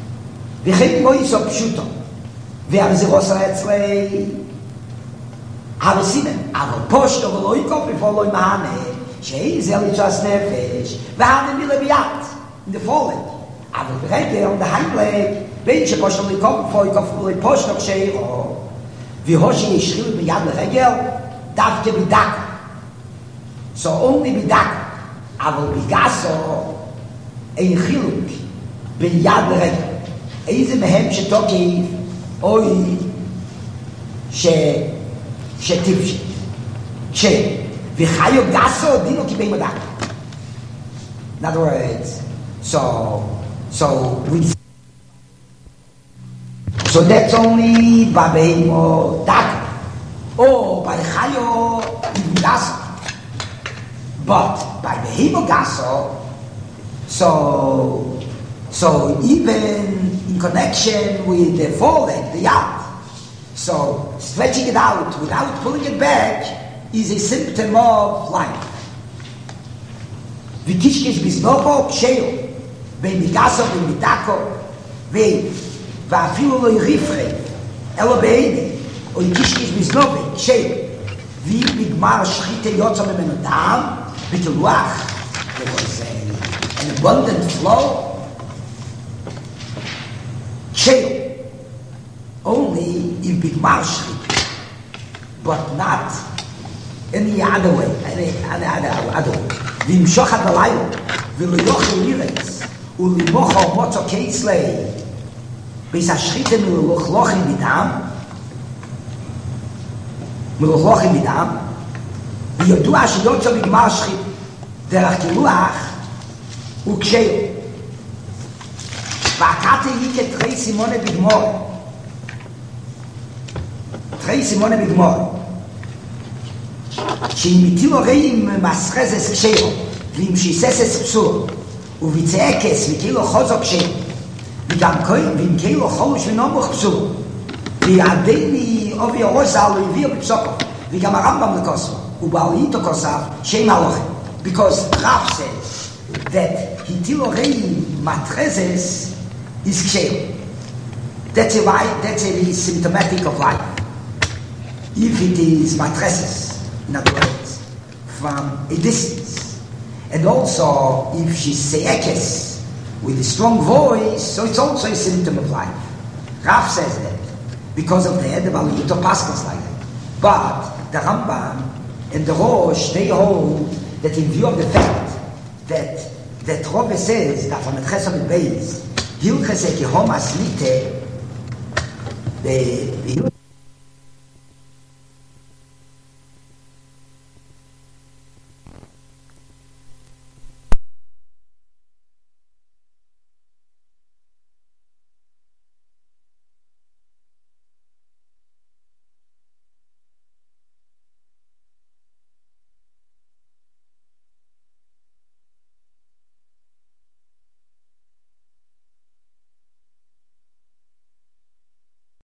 וכן לא יסו פשוטו והמזירוס העצלי אבל סימן, אבל פושט אבל לא יקוף בפול לא ימהנה, שאין זה ליצ'ס נפש, והנה מילה ביד, in the fallen. אבל ברגע, on the heimleg, בין שפושט לא יקוף בפול יקוף ולא פושט לא כשאירו, והושי ישחיל ביד לרגל, דווקא בדקה. So only בדקה, אבל בגסו, אין חילוק ביד לרגל. איזה מהם שתוקף, אוי, ש... שטיפשי. ש... וחיו גסו, דינו כבי מדק. In other words, so, so, we... So that's only by Behemo Daka. Or by Chayo Gaso. But by Behemo Gaso, so, so even in connection with the foreleg, the yad, so stretching it out without pulling it back is a symptom of life. Vikishkish biznoko ksheo, ve'migaso ve'mitako, ve ואפילו לא יריפרי, אלא בעיני, או יקישקיש בזנובי, כשאי, והיא בגמר שחיתה יוצא ממנו דם, בתלוח, there was a, an abundant flow, כשאי, only if בגמר שחיתה, but not any other way, any other way, וימשוך עד הלילה, ולא יוכל לירץ, ולמוחו מוצו קייסלי, bis a schritte mir loch loch in die dam mir loch loch in die dam wie du a shidot so mit mar schrit der achluach u kshel va kate ikke drei simone mit mor drei simone mit mor chi mitilo reim masrezes kshel vim shises psur u vitzekes vikilo khozok kshel וגם קוין, ואם כאילו חולש ונומך פסול, ויעדני אובי הרוסה לא הביא בפסוקו, וגם הרמב"ם לקוסו, ובעל איתו כוסף, שם הלוכם. Because Rav says that hitilo rei matrezes is ksheil. That's why, that's a symptomatic of life. If it is matrezes, in other words, from a distance, and also if she's seekes, with a strong voice, so it's also a symptom of life. Rav says that. Because of that, the Balito Pascals like that. But the Rambam and the Rosh, they hold that in view of the fact that that Rove says that from the Chesed Beis, Hilchese Kehomas Lite, the